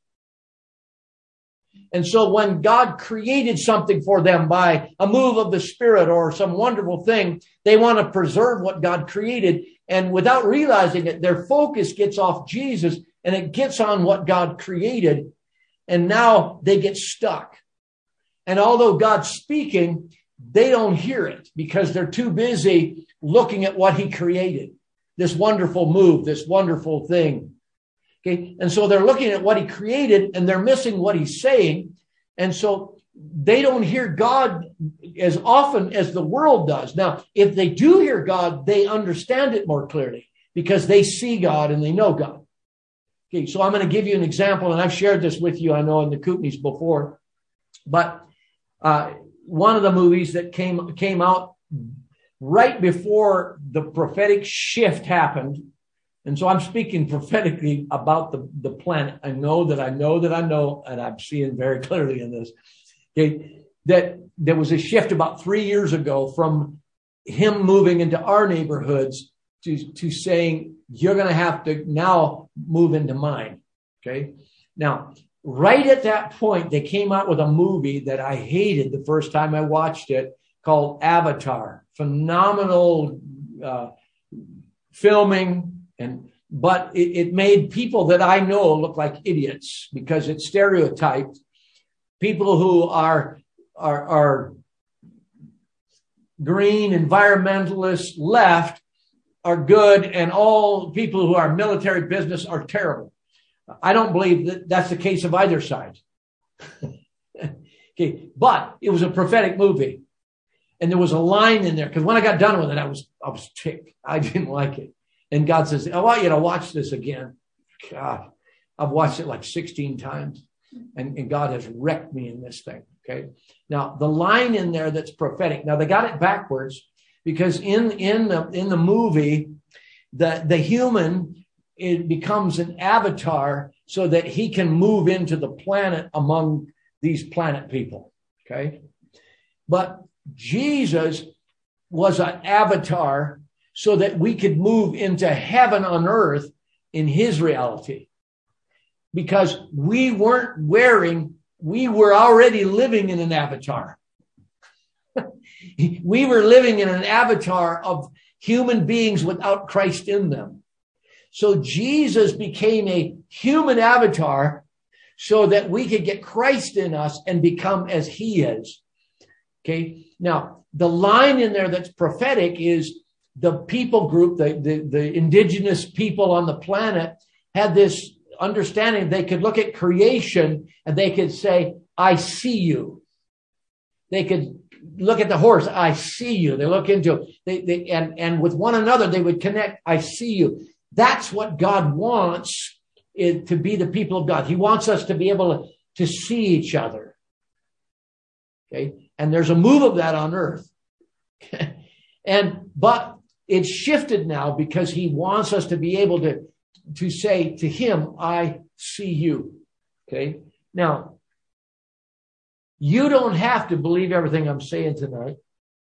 Speaker 1: And so when God created something for them by a move of the Spirit or some wonderful thing, they want to preserve what God created. And without realizing it, their focus gets off Jesus and it gets on what God created. And now they get stuck. And although God's speaking, they don't hear it because they're too busy looking at what he created. This wonderful move, this wonderful thing. Okay. And so they're looking at what he created and they're missing what he's saying. And so they don't hear God as often as the world does. Now, if they do hear God, they understand it more clearly because they see God and they know God. Okay. So I'm going to give you an example, and I've shared this with you, I know, in the Kootenays before, but uh, one of the movies that came, came out right before the prophetic shift happened. And so I'm speaking prophetically about the, the planet. I know that I know that I know, and I'm seeing very clearly in this, okay, that there was a shift about three years ago from him moving into our neighborhoods to, to saying, you're going to have to now move into mine. Okay. Now, right at that point, they came out with a movie that I hated the first time I watched it called Avatar. Phenomenal uh, filming. And, but it, it made people that I know look like idiots because it stereotyped people who are, are, are green, environmentalists, left are good, and all people who are military business are terrible. I don't believe that that's the case of either side. Okay. But it was a prophetic movie. And there was a line in there because when I got done with it, I was, I was ticked. I didn't like it. And God says, I want you to watch this again. God, I've watched it like sixteen times. And, and God has wrecked me in this thing. Okay. Now, the line in there that's prophetic. Now, they got it backwards because in, in the, in the movie, the, the human, it becomes an avatar so that he can move into the planet among these planet people. Okay. But Jesus was an avatar so that we could move into heaven on earth in his reality. Because we weren't wearing, we were already living in an avatar. We were living in an avatar of human beings without Christ in them. So Jesus became a human avatar so that we could get Christ in us and become as he is. Okay. Now, the line in there that's prophetic is the people group, the, the, the indigenous people on the planet had this understanding. They could look at creation and they could say, I see you. They could look at the horse. I see you. They look into they, they and, and with one another, they would connect. I see you. That's what God wants, is to be the people of God. He wants us to be able to, to see each other. Okay. And there's a move of that on earth. and, but it's shifted now because he wants us to be able to, to say to him, I see you. Okay. Now, you don't have to believe everything I'm saying tonight.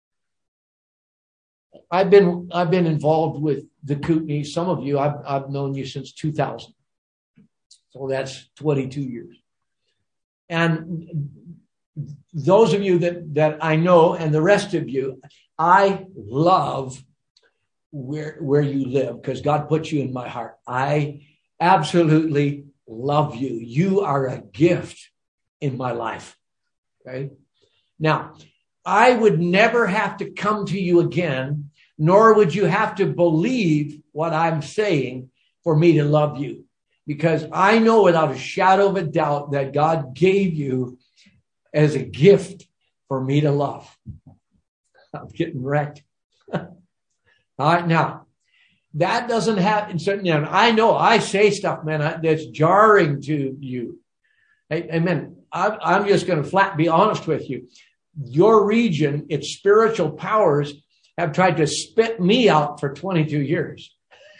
Speaker 1: I've been, I've been involved with the Kootenays. Some of you, I've, I've known you since two thousand. So that's twenty-two years. And those of you that, that I know and the rest of you, I love where, where you live because God put you in my heart. I absolutely love you. You are a gift in my life. Okay. Now, I would never have to come to you again, nor would you have to believe what I'm saying for me to love you, because I know without a shadow of a doubt that God gave you as a gift for me to love. I'm getting wrecked. All right. Now, that doesn't happen. I know I say stuff, man, that's jarring to you. Amen. I'm just going to flat be honest with you. Your region, its spiritual powers have tried to spit me out for twenty-two years.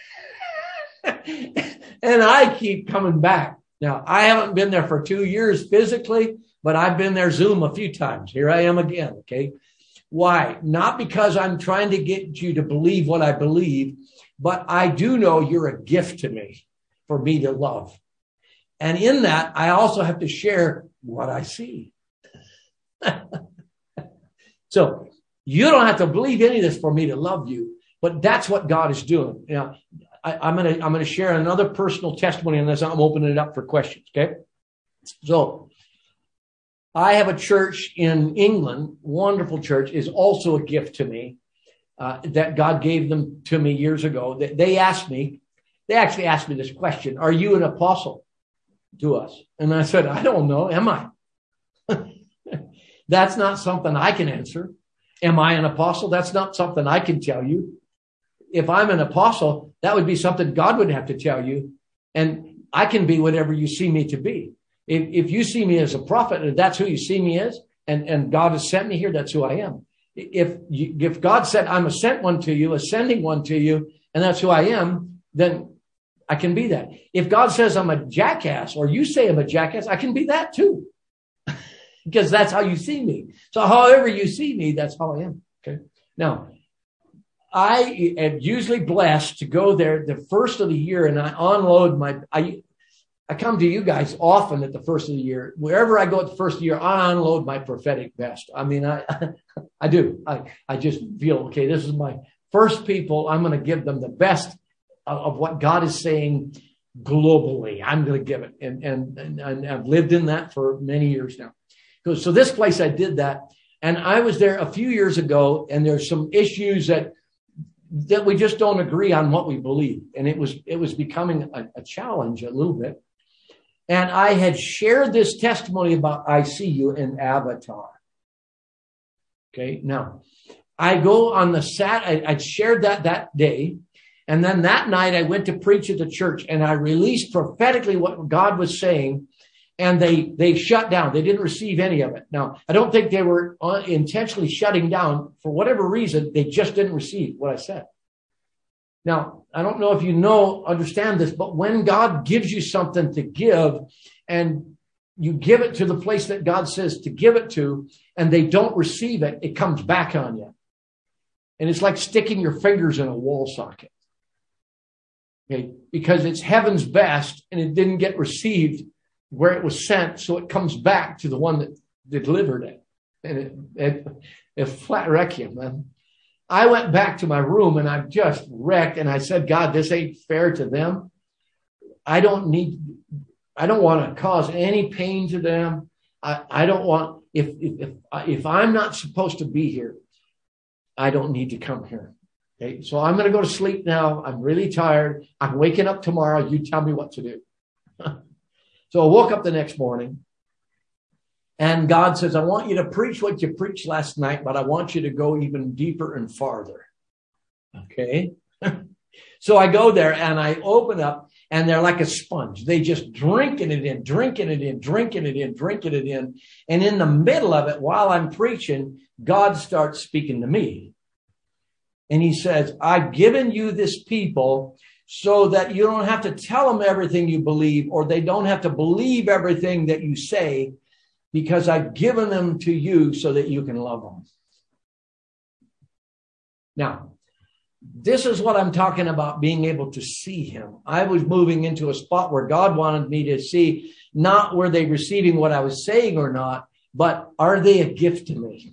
Speaker 1: And I keep coming back. Now, I haven't been there for two years physically, but I've been there Zoom a few times. Here I am again. Okay. Why? Not because I'm trying to get you to believe what I believe, but I do know you're a gift to me for me to love. And in that, I also have to share what I see. So you don't have to believe any of this for me to love you, but that's what God is doing. Now, I, I'm going to, I'm going to share another personal testimony on this. I'm opening it up for questions. Okay. So I have a church in England, wonderful church, is also a gift to me, uh, that God gave them to me years ago. They, they asked me, they actually asked me this question: are you an apostle to us? And I said, I don't know. Am I? That's not something I can answer. Am I an apostle? That's not something I can tell you. If I'm an apostle, that would be something God would have to tell you. And I can be whatever you see me to be. If, if you see me as a prophet, and that's who you see me as, and, and God has sent me here, that's who I am. If you, if God said I'm a sent one to you, a sending one to you, and that's who I am, then I can be that. If God says I'm a jackass, or you say I'm a jackass, I can be that too. Because that's how you see me. So however you see me, that's how I am. Okay. Now, I am usually blessed to go there the first of the year, and I unload my, I, I come to you guys often at the first of the year. Wherever I go at the first of the year, I unload my prophetic best. I mean, I, I do. I, I just feel, okay, this is my first people. I'm going to give them the best of, of what God is saying globally. I'm going to give it. And, and, and, and I've lived in that for many years now. So this place, I did that. And I was there a few years ago, and there's some issues that, that we just don't agree on what we believe. And it was, it was becoming a, a challenge a little bit. And I had shared this testimony about I see you in Avatar. Okay. Now I go on the sat, I, I shared that that day. And then that night I went to preach at the church, and I released prophetically what God was saying. And they, they shut down. They didn't receive any of it. Now, I don't think they were intentionally shutting down. For whatever reason, they just didn't receive what I said. Now, I don't know if you know, understand this, but when God gives you something to give, and you give it to the place that God says to give it to, and they don't receive it, it comes back on you. And it's like sticking your fingers in a wall socket. Okay? Because it's heaven's best, and it didn't get received where it was sent, so it comes back to the one that delivered it. And it, it, it flat wreck you, man. I went back to my room and I'm just wrecked. And I said, God, this ain't fair to them. I don't need, I don't want to cause any pain to them. I, I don't want, if, if, if, if I'm not supposed to be here, I don't need to come here. Okay. So I'm going to go to sleep now. I'm really tired. I'm waking up tomorrow. You tell me what to do. So I woke up the next morning and God says, I want you to preach what you preached last night, but I want you to go even deeper and farther. Okay. So I go there and I open up and they're like a sponge. They just drinking it in, drinking it in, drinking it in, drinking it in. And in the middle of it, while I'm preaching, God starts speaking to me. And he says, I've given you this people so that you don't have to tell them everything you believe, or they don't have to believe everything that you say, because I've given them to you so that you can love them. Now, this is what I'm talking about, being able to see him. I was moving into a spot where God wanted me to see, not were they receiving what I was saying or not, but are they a gift to me?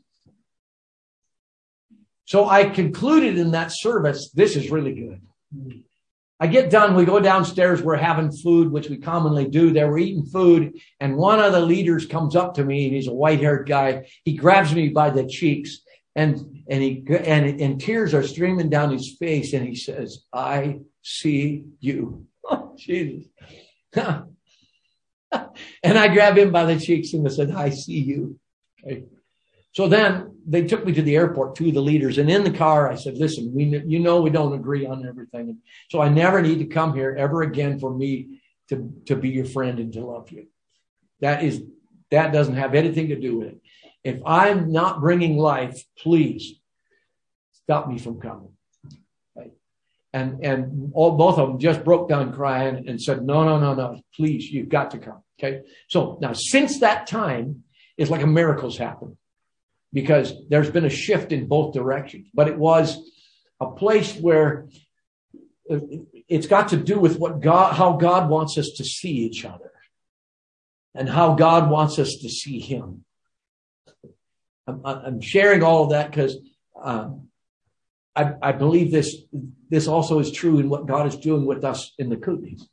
Speaker 1: So I concluded in that service, this is really good. I get done. We go downstairs. We're having food, which we commonly do there. We're eating food. And one of the leaders comes up to me and he's a white haired guy. He grabs me by the cheeks and, and he, and, and tears are streaming down his face. And he says, I see you. Oh, Jesus. And I grabbed him by the cheeks and I said, I see you. Okay. So then they took me to the airport, two of the leaders. And in the car, I said, listen, we, you know, we don't agree on everything. So I never need to come here ever again for me to, to be your friend and to love you. That is, that doesn't have anything to do with it. If I'm not bringing life, please stop me from coming. Right? And, and all, both of them just broke down crying and said, no, no, no, no, please, you've got to come. Okay. So now since that time, it's like a miracle's happened. Because there's been a shift in both directions. But it was a place where it's got to do with what God, how God wants us to see each other. And how God wants us to see him. I'm, I'm sharing all of that because um, I, I believe this, this also is true in what God is doing with us in the Kootenays.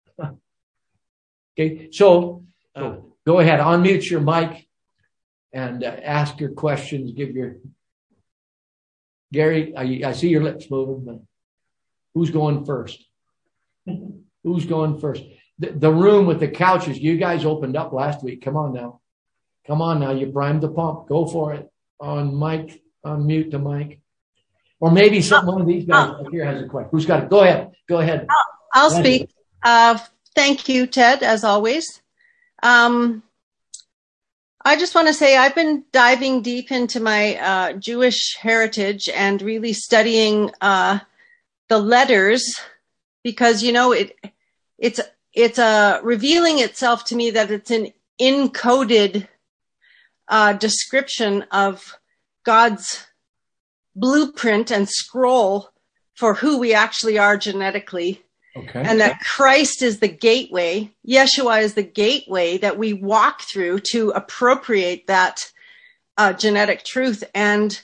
Speaker 1: Okay, so uh, go ahead, unmute your mic. And uh, ask your questions, give your, Gary, I, I see your lips moving, but who's going first? Who's going first? The, the room with the couches, you guys opened up last week. Come on now. Come on now. You primed the pump. Go for it. On mic, on mute the mic. Or maybe some one of these guys up here has a question. Who's got it? Go ahead. Go ahead.
Speaker 2: I'll, I'll speak. Uh, thank you, Ted, as always. Um, I just want to say I've been diving deep into my uh, Jewish heritage and really studying uh, the letters because, you know, it it's it's uh, revealing itself to me that it's an encoded uh, description of God's blueprint and scroll for who we actually are genetically. Okay. And that Christ is the gateway, Yeshua is the gateway that we walk through to appropriate that uh, genetic truth. And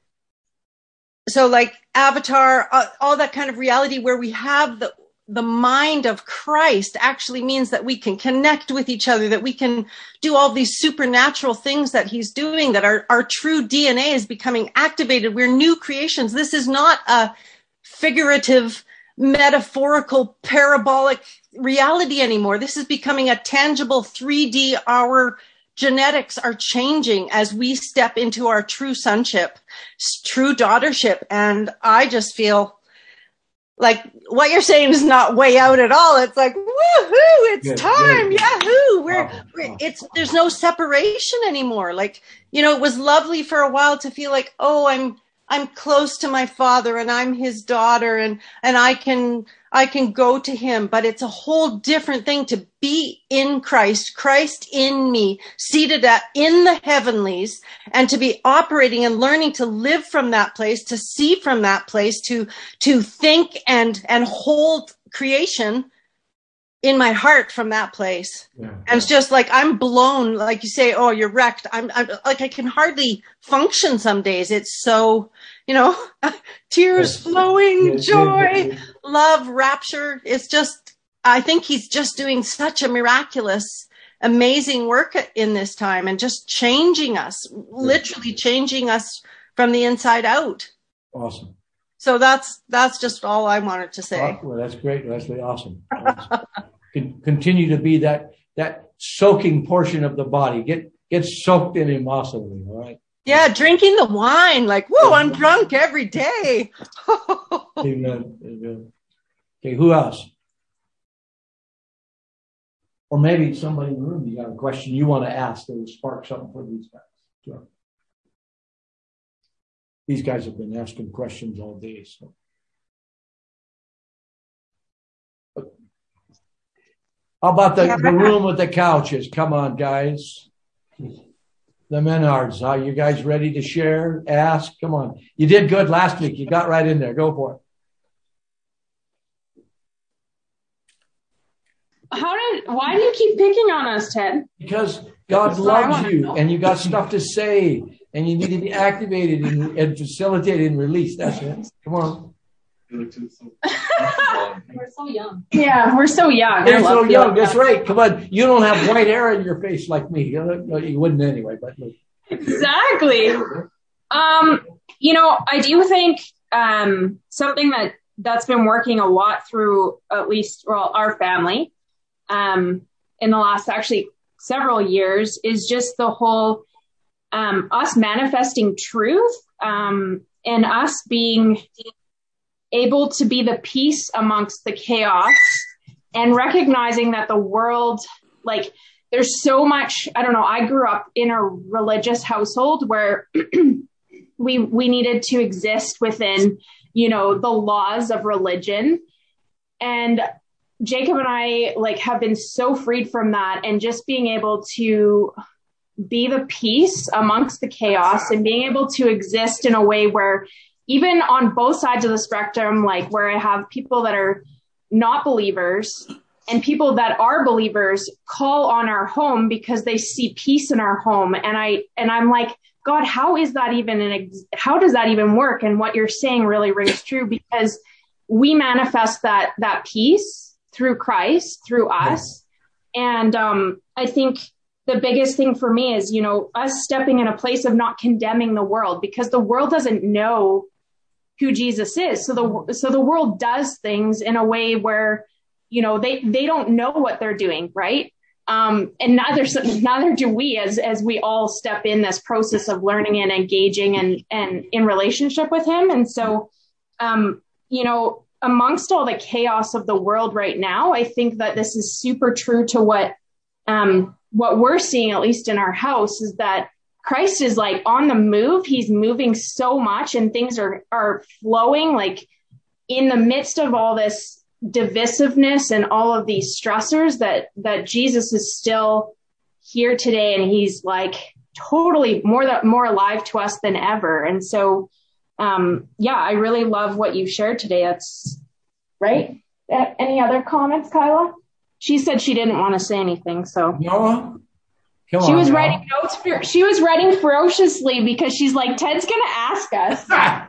Speaker 2: so like Avatar, uh, all that kind of reality where we have the, the mind of Christ actually means that we can connect with each other, that we can do all these supernatural things that he's doing, that our, our true D N A is becoming activated. We're new creations. This is not a figurative metaphorical, parabolic reality anymore. This is becoming a tangible three D. Our genetics are changing as we step into our true sonship, true daughtership. And I just feel like what you're saying is not way out at all. It's like, woohoo, it's yeah, time. Yeah. Yahoo. We're, oh, we're, oh. It's, there's no separation anymore. Like, you know, it was lovely for a while to feel like, oh, I'm, I'm close to my father and I'm his daughter and, and I can, I can go to him, but it's a whole different thing to be in Christ, Christ in me, seated at in the heavenlies, and to be operating and learning to live from that place, to see from that place, to, to think and, and hold creation in my heart from that place.
Speaker 1: Yeah.
Speaker 2: And it's just like, I'm blown, like you say, oh, you're wrecked. I'm, I'm like, I can hardly function some days. It's so, you know, tears
Speaker 1: Yes.
Speaker 2: flowing,
Speaker 1: Yes,
Speaker 2: joy,
Speaker 1: yes, yes.
Speaker 2: love, rapture. It's just, I think he's just doing such a miraculous, amazing work in this time and just changing us, literally changing us from the inside out.
Speaker 1: Awesome.
Speaker 2: So that's, that's just all I wanted to say.
Speaker 1: Well, that's great. That's really awesome. Awesome. Con- continue to be that, that soaking portion of the body. Get, get soaked in him awesomely. All right.
Speaker 2: Yeah. Drinking the wine, like, whoa, I'm drunk every day.
Speaker 1: Amen. Amen. Okay. Who else? Or maybe somebody in the room, you got a question you want to ask that will spark something for these guys. Sure. These guys have been asking questions all day. So, how about the, the room with the couches? Come on, guys. The Menards, are you guys ready to share? Ask? Come on. You did good last week. You got right in there. Go for it.
Speaker 3: How did, why do you keep picking on us, Ted?
Speaker 1: Because God
Speaker 3: That's what I
Speaker 1: loves
Speaker 3: wanna
Speaker 1: you
Speaker 3: know.
Speaker 1: and you got stuff to say and you need to be activated and, and facilitated and released. That's it. Come on.
Speaker 3: We're so young. Yeah, we're so young.
Speaker 1: You're
Speaker 3: I
Speaker 1: so
Speaker 3: love
Speaker 1: young.
Speaker 3: feeling
Speaker 1: That's
Speaker 3: that.
Speaker 1: right. Come on. You don't have white hair in your face like me. You you wouldn't anyway, but
Speaker 3: Exactly. Um, you know, I do think um, something that that's been working a lot through at least well our family um, in the last actually several years is just the whole um, us manifesting truth um, and us being able to be the peace amongst the chaos and recognizing that the world, like there's so much, I don't know, I grew up in a religious household where we, we needed to exist within, you know, the laws of religion. And Jacob and I like have been so freed from that and just being able to be the peace amongst the chaos and being able to exist in a way where even on both sides of the spectrum, like where I have people that are not believers and people that are believers call on our home because they see peace in our home. And I, and I'm like, God, how is that even an, ex- how does that even work? And what you're saying really rings true because we manifest that, that peace through Christ, through us. And, um, I think the biggest thing for me is, you know, us stepping in a place of not condemning the world because the world doesn't know who Jesus is. So the, so the world does things in a way where, you know, they, they don't know what they're doing. Right. Um, and neither, neither do we as, as we all step in this process of learning and engaging and, and in relationship with him. And so, um, you know, amongst all the chaos of the world right now, I think that this is super true to what, um, what we're seeing, at least in our house, is that Christ is like on the move. He's moving so much and things are, are flowing like in the midst of all this divisiveness and all of these stressors that, that Jesus is still here today. And he's like totally more that more alive to us than ever. And so, um, yeah, I really love what you shared today. That's right. Any other comments, Kyla? She said she didn't want to say anything. So
Speaker 1: Noah, come
Speaker 3: she
Speaker 1: on
Speaker 3: was
Speaker 1: now.
Speaker 3: writing notes. For, she was writing ferociously because she's like, Ted's going to ask us.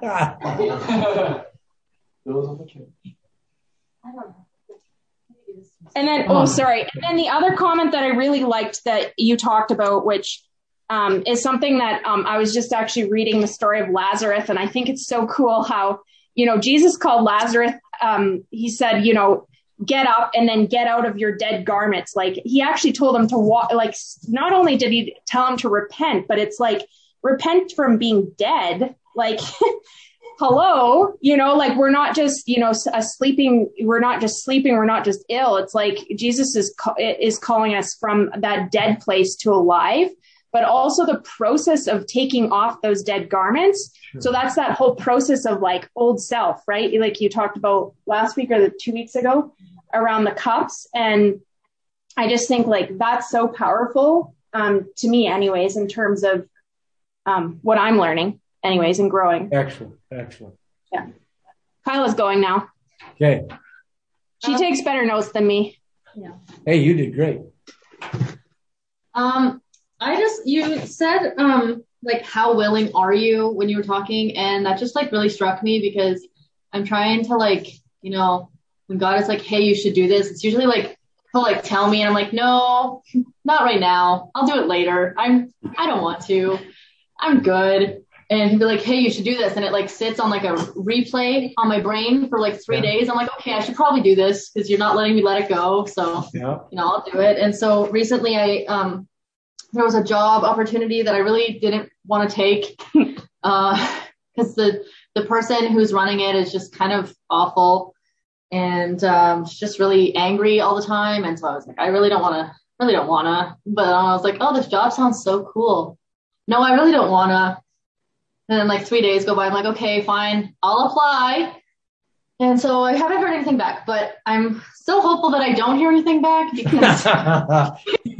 Speaker 3: And then, oh, sorry. And then the other comment that I really liked that you talked about, which um, is something that um, I was just actually reading the story of Lazarus. And I think it's so cool how, you know, Jesus called Lazarus. Um, he said, you know, get up and then get out of your dead garments. Like he actually told him to walk, like not only did he tell him to repent, but it's like repent from being dead. Like, hello, you know, like we're not just, you know, a sleeping, we're not just sleeping, we're not just ill. It's like Jesus is, is calling us from that dead place to alive, but also the process of taking off those dead garments. Sure. So that's that whole process of like old self, right? Like you talked about last week or the two weeks ago around the cups. And I just think like that's so powerful um, to me anyways, in terms of um, what I'm learning anyways and growing.
Speaker 1: Excellent. Excellent.
Speaker 3: Yeah. Kyla's going now.
Speaker 1: Okay.
Speaker 3: She takes better notes than me.
Speaker 4: Yeah.
Speaker 1: Hey, you did great.
Speaker 4: Um, I just, you said, um, like, how willing are you when you were talking? And that just like really struck me because I'm trying to like, you know, when God is like, hey, you should do this, it's usually like, he'll like tell me and I'm like, no, not right now. I'll do it later. I'm, I don't want to, I'm good. And he'd be like, hey, you should do this. And it like sits on like a replay on my brain for like three yeah. days. I'm like, okay, I should probably do this because you're not letting me let it go. So, yeah. you know, I'll do it. And so recently I, um, there was a job opportunity that I really didn't want to take uh, because the, the person who's running it is just kind of awful and um, she's just really angry all the time. And so I was like, I really don't want to, really don't want to. But I was like, oh, this job sounds so cool. No, I really don't want to. And then like three days go by. I'm like, okay, fine, I'll apply. And so I haven't heard anything back, but I'm still hopeful that I don't hear anything back because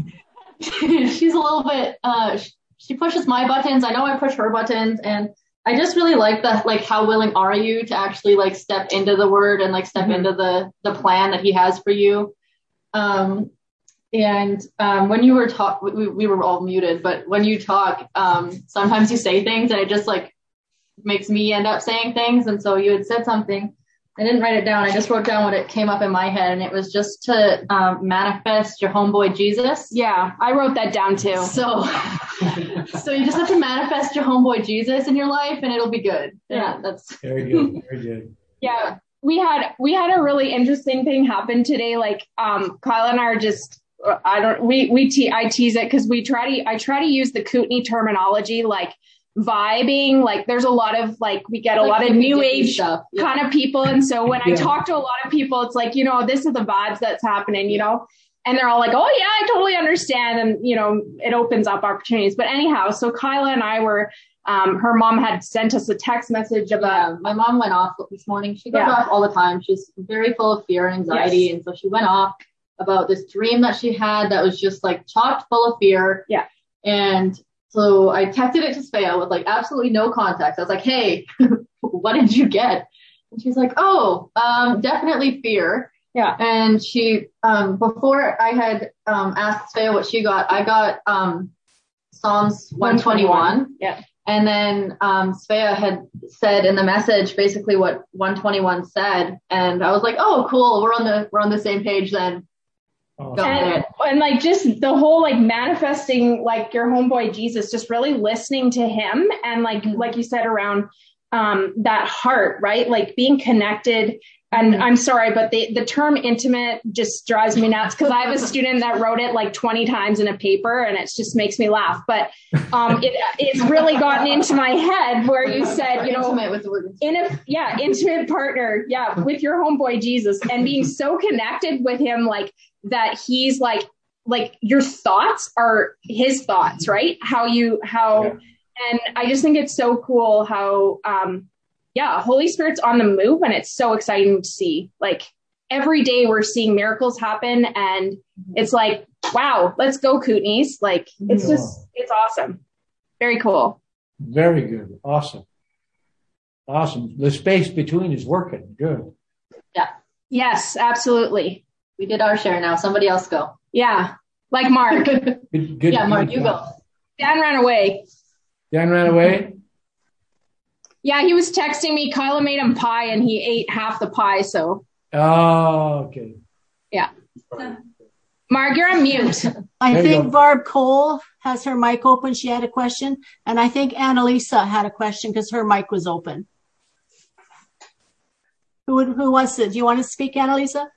Speaker 4: she's a little bit, uh, she pushes my buttons. I know I push her buttons. And I just really like the, like, how willing are you to actually like step into the word and like step mm-hmm. into the, the plan that he has for you. Um, And um, when you were talk, we, we were all muted, but when you talk, um, sometimes you say things and it just like makes me end up saying things. And so you had said something. I didn't write it down. I just wrote down what it came up in my head, and it was just to um, manifest your homeboy Jesus.
Speaker 3: Yeah, I wrote that down too.
Speaker 4: So, so you just have to manifest your homeboy Jesus in your life, and it'll be good.
Speaker 3: Yeah,
Speaker 4: yeah that's
Speaker 1: very good. Very good.
Speaker 3: Yeah, we had we had a really interesting thing happen today. Like, um, Kyle and I are just. I don't, we, we, te- I tease it because we try to, I try to use the Kootenai terminology, like vibing, like there's a lot of like, we get a like lot of new age stuff. Yeah. kind of people. And so when yeah. I talk to a lot of people, it's like, you know, this is the vibes that's happening, you know, and they're all like, oh yeah, I totally understand. And, you know, it opens up opportunities. But anyhow, so Kyla and I were, um, her mom had sent us a text message about,
Speaker 4: yeah, my mom went off this morning. She goes yeah. off all the time. She's very full of fear and anxiety. Yes. And so she went off about this dream that she had that was just like chocked full of fear.
Speaker 3: Yeah.
Speaker 4: And so I texted it to Svea with like absolutely no context. I was like, hey, what did you get? And she's like, oh, um, definitely fear.
Speaker 3: Yeah.
Speaker 4: And she, um, before I had, um, asked Svea what she got, I got, um, Psalms one twenty-one.
Speaker 3: Yeah.
Speaker 4: And then, um, Svea had said in the message basically what one twenty-one said. And I was like, oh, cool. We're on the, we're on the same page then.
Speaker 3: Oh. And, and like just the whole like manifesting like your homeboy Jesus, just really listening to him and like mm-hmm. like you said around um that heart, right? Like being connected. And mm-hmm. I'm sorry, but the the term intimate just drives me nuts because I have a student that wrote it like twenty times in a paper and it just makes me laugh. But um it it's really gotten into my head where you said, you know,
Speaker 4: intimate with the word
Speaker 3: in a yeah, intimate partner, yeah, with your homeboy Jesus and being so connected with him, like that he's like, like your thoughts are his thoughts, right? How you, how, yeah. and I just think it's so cool how, um, yeah, Holy Spirit's on the move and it's so exciting to see. Like every day we're seeing miracles happen and it's like, wow, let's go Kootenays. Like it's yeah. just, it's awesome. Very cool.
Speaker 1: Very good. Awesome. Awesome. The space between is working. Good.
Speaker 4: Yeah.
Speaker 3: Yes, absolutely.
Speaker 4: We did our share now. Somebody else go.
Speaker 3: Yeah. Like Mark.
Speaker 1: good, good,
Speaker 4: yeah, Mark,
Speaker 1: good
Speaker 4: you go.
Speaker 3: Dan ran away.
Speaker 1: Dan ran away?
Speaker 3: Yeah, he was texting me. Kyla made him pie and he ate half the pie. So.
Speaker 1: Oh, okay.
Speaker 3: Yeah. Mark, you're on mute.
Speaker 5: I think Barb Cole has her mic open. She had a question. And I think Annalisa had a question because her mic was open. Who would, who wants to, do you want to speak, Annalisa?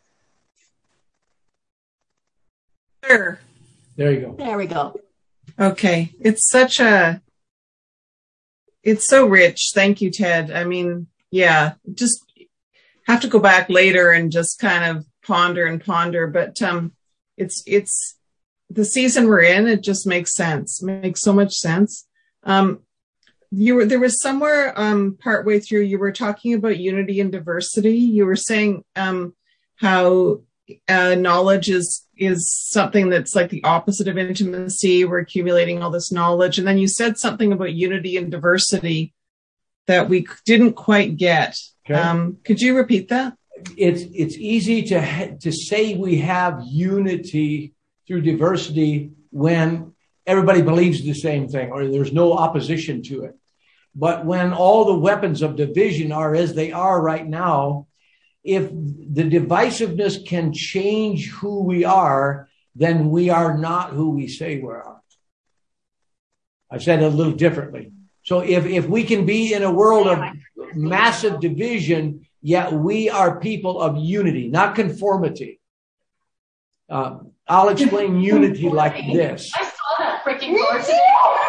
Speaker 6: Sure.
Speaker 1: There you go.
Speaker 5: There we go.
Speaker 6: Okay. It's such a, it's so rich. Thank you, Ted. I mean, yeah, just have to go back later and just kind of ponder and ponder, but um, it's, it's the season we're in. It just makes sense. It makes so much sense. Um, you were, there was somewhere um, partway through, you were talking about unity and diversity. You were saying um, how uh, knowledge is, is something that's like the opposite of intimacy. We're accumulating all this knowledge. And then you said something about unity and diversity that we didn't quite get. Okay. Um, could you repeat that?
Speaker 1: it's it's easy to ha- to say we have unity through diversity when everybody believes the same thing or there's no opposition to it. But when all the weapons of division are as they are right now, if the divisiveness can change who we are, then we are not who we say we are. I said it a little differently. So if, if we can be in a world of massive division, yet we are people of unity, not conformity. Uh, I'll explain unity like this.
Speaker 4: I saw that freaking board today.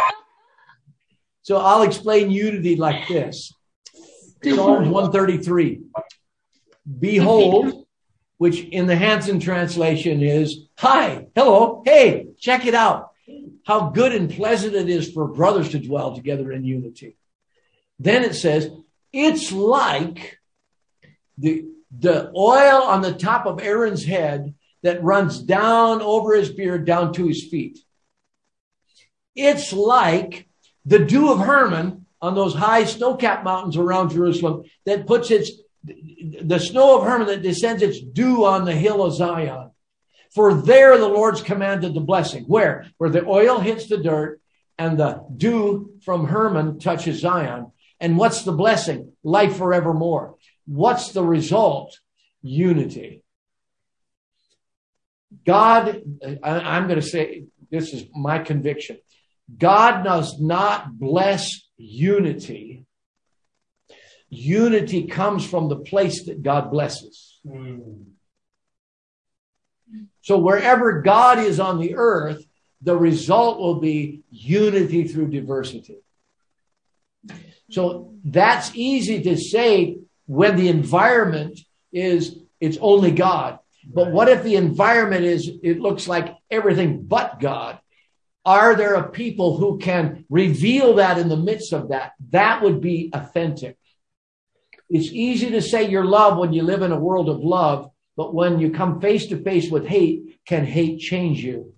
Speaker 1: So I'll explain unity like this. Psalms one thirty-three. Behold, which in the Hansen translation is, hi, hello, hey, check it out. How good and pleasant it is for brothers to dwell together in unity. Then it says, it's like the, the oil on the top of Aaron's head that runs down over his beard, down to his feet. It's like the dew of Hermon on those high snow-capped mountains around Jerusalem that puts its, the snow of Hermon that descends its dew on the hill of Zion. For there the Lord's commanded the blessing. Where? Where the oil hits the dirt and the dew from Hermon touches Zion. And what's the blessing? Life forevermore. What's the result? Unity. God, I'm going to say, this is my conviction. God does not bless unity. Unity comes from the place that God blesses. Mm. So wherever God is on the earth, the result will be unity through diversity. So that's easy to say when the environment is, it's only God. But what if the environment is, it looks like everything but God? Are there a people who can reveal that in the midst of that? That would be authentic. It's easy to say you're love when you live in a world of love, but when you come face to face with hate, can hate change you?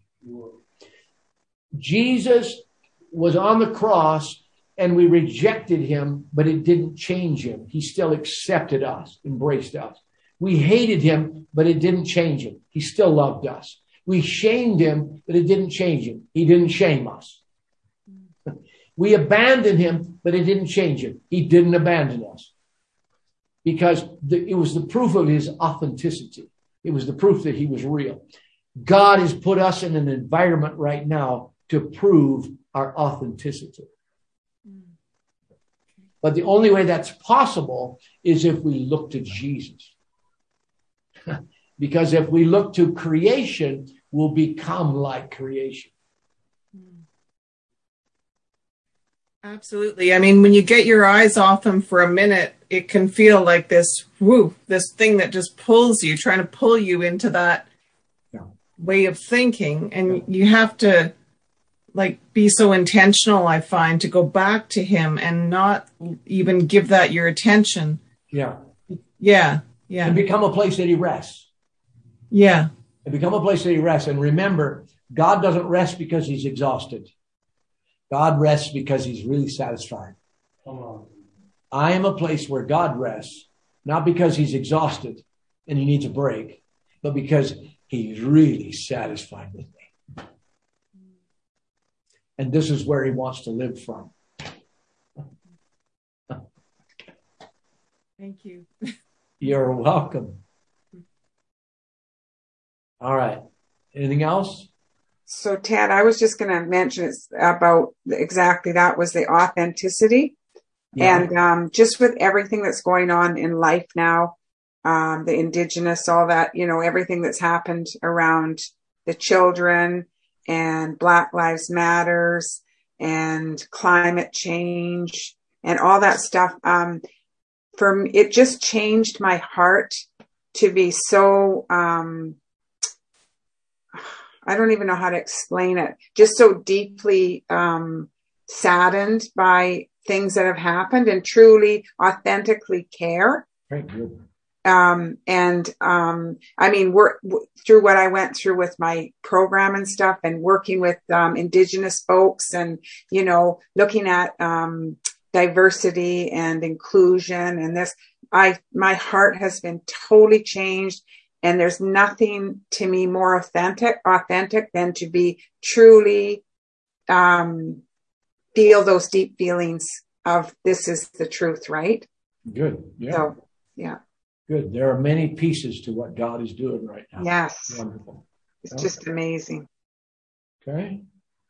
Speaker 1: Jesus was on the cross and we rejected him, but it didn't change him. He still accepted us, embraced us. We hated him, but it didn't change him. He still loved us. We shamed him, but it didn't change him. He didn't shame us. We abandoned him, but it didn't change him. He didn't abandon us. Because the, it was the proof of his authenticity. It was the proof that he was real. God has put us in an environment right now to prove our authenticity. But the only way that's possible is if we look to Jesus. Because if we look to creation, we'll become like creation.
Speaker 6: Absolutely. I mean, when you get your eyes off him for a minute, it can feel like this, whoo, this thing that just pulls you, trying to pull you into that yeah. way of thinking. And yeah. you have to like be so intentional, I find, to go back to him and not even give that your attention.
Speaker 1: Yeah.
Speaker 6: Yeah. Yeah.
Speaker 1: And become a place that he rests.
Speaker 6: Yeah.
Speaker 1: And become a place that he rests. And remember, God doesn't rest because he's exhausted. God rests because he's really satisfied. Come on. I am a place where God rests, not because he's exhausted and he needs a break, but because he's really satisfied with me. And this is where he wants to live from.
Speaker 6: Thank you.
Speaker 1: You're welcome. All right. Anything else?
Speaker 7: So, Ted, I was just going to mention about exactly that was the authenticity. Yeah. And um, just with everything that's going on in life now, um, the Indigenous, all that, you know, everything that's happened around the children and Black Lives Matters and climate change and all that stuff. Um, for me, it just changed my heart to be so, um, I don't even know how to explain it, just so deeply um, saddened by things that have happened and truly, authentically care.
Speaker 1: Very good.
Speaker 7: Um, and um, I mean, we're, w- through what I went through with my program and stuff and working with um, Indigenous folks and, you know, looking at um, diversity and inclusion and this, I, my heart has been totally changed, and there's nothing to me more authentic, authentic than to be truly, um, feel those deep feelings of this is the truth, right?
Speaker 1: Good. Yeah.
Speaker 7: So, yeah.
Speaker 1: Good. There are many pieces to what God is doing right now.
Speaker 7: Yes.
Speaker 1: Wonderful.
Speaker 7: It's
Speaker 1: Okay.
Speaker 7: just amazing.
Speaker 1: Okay.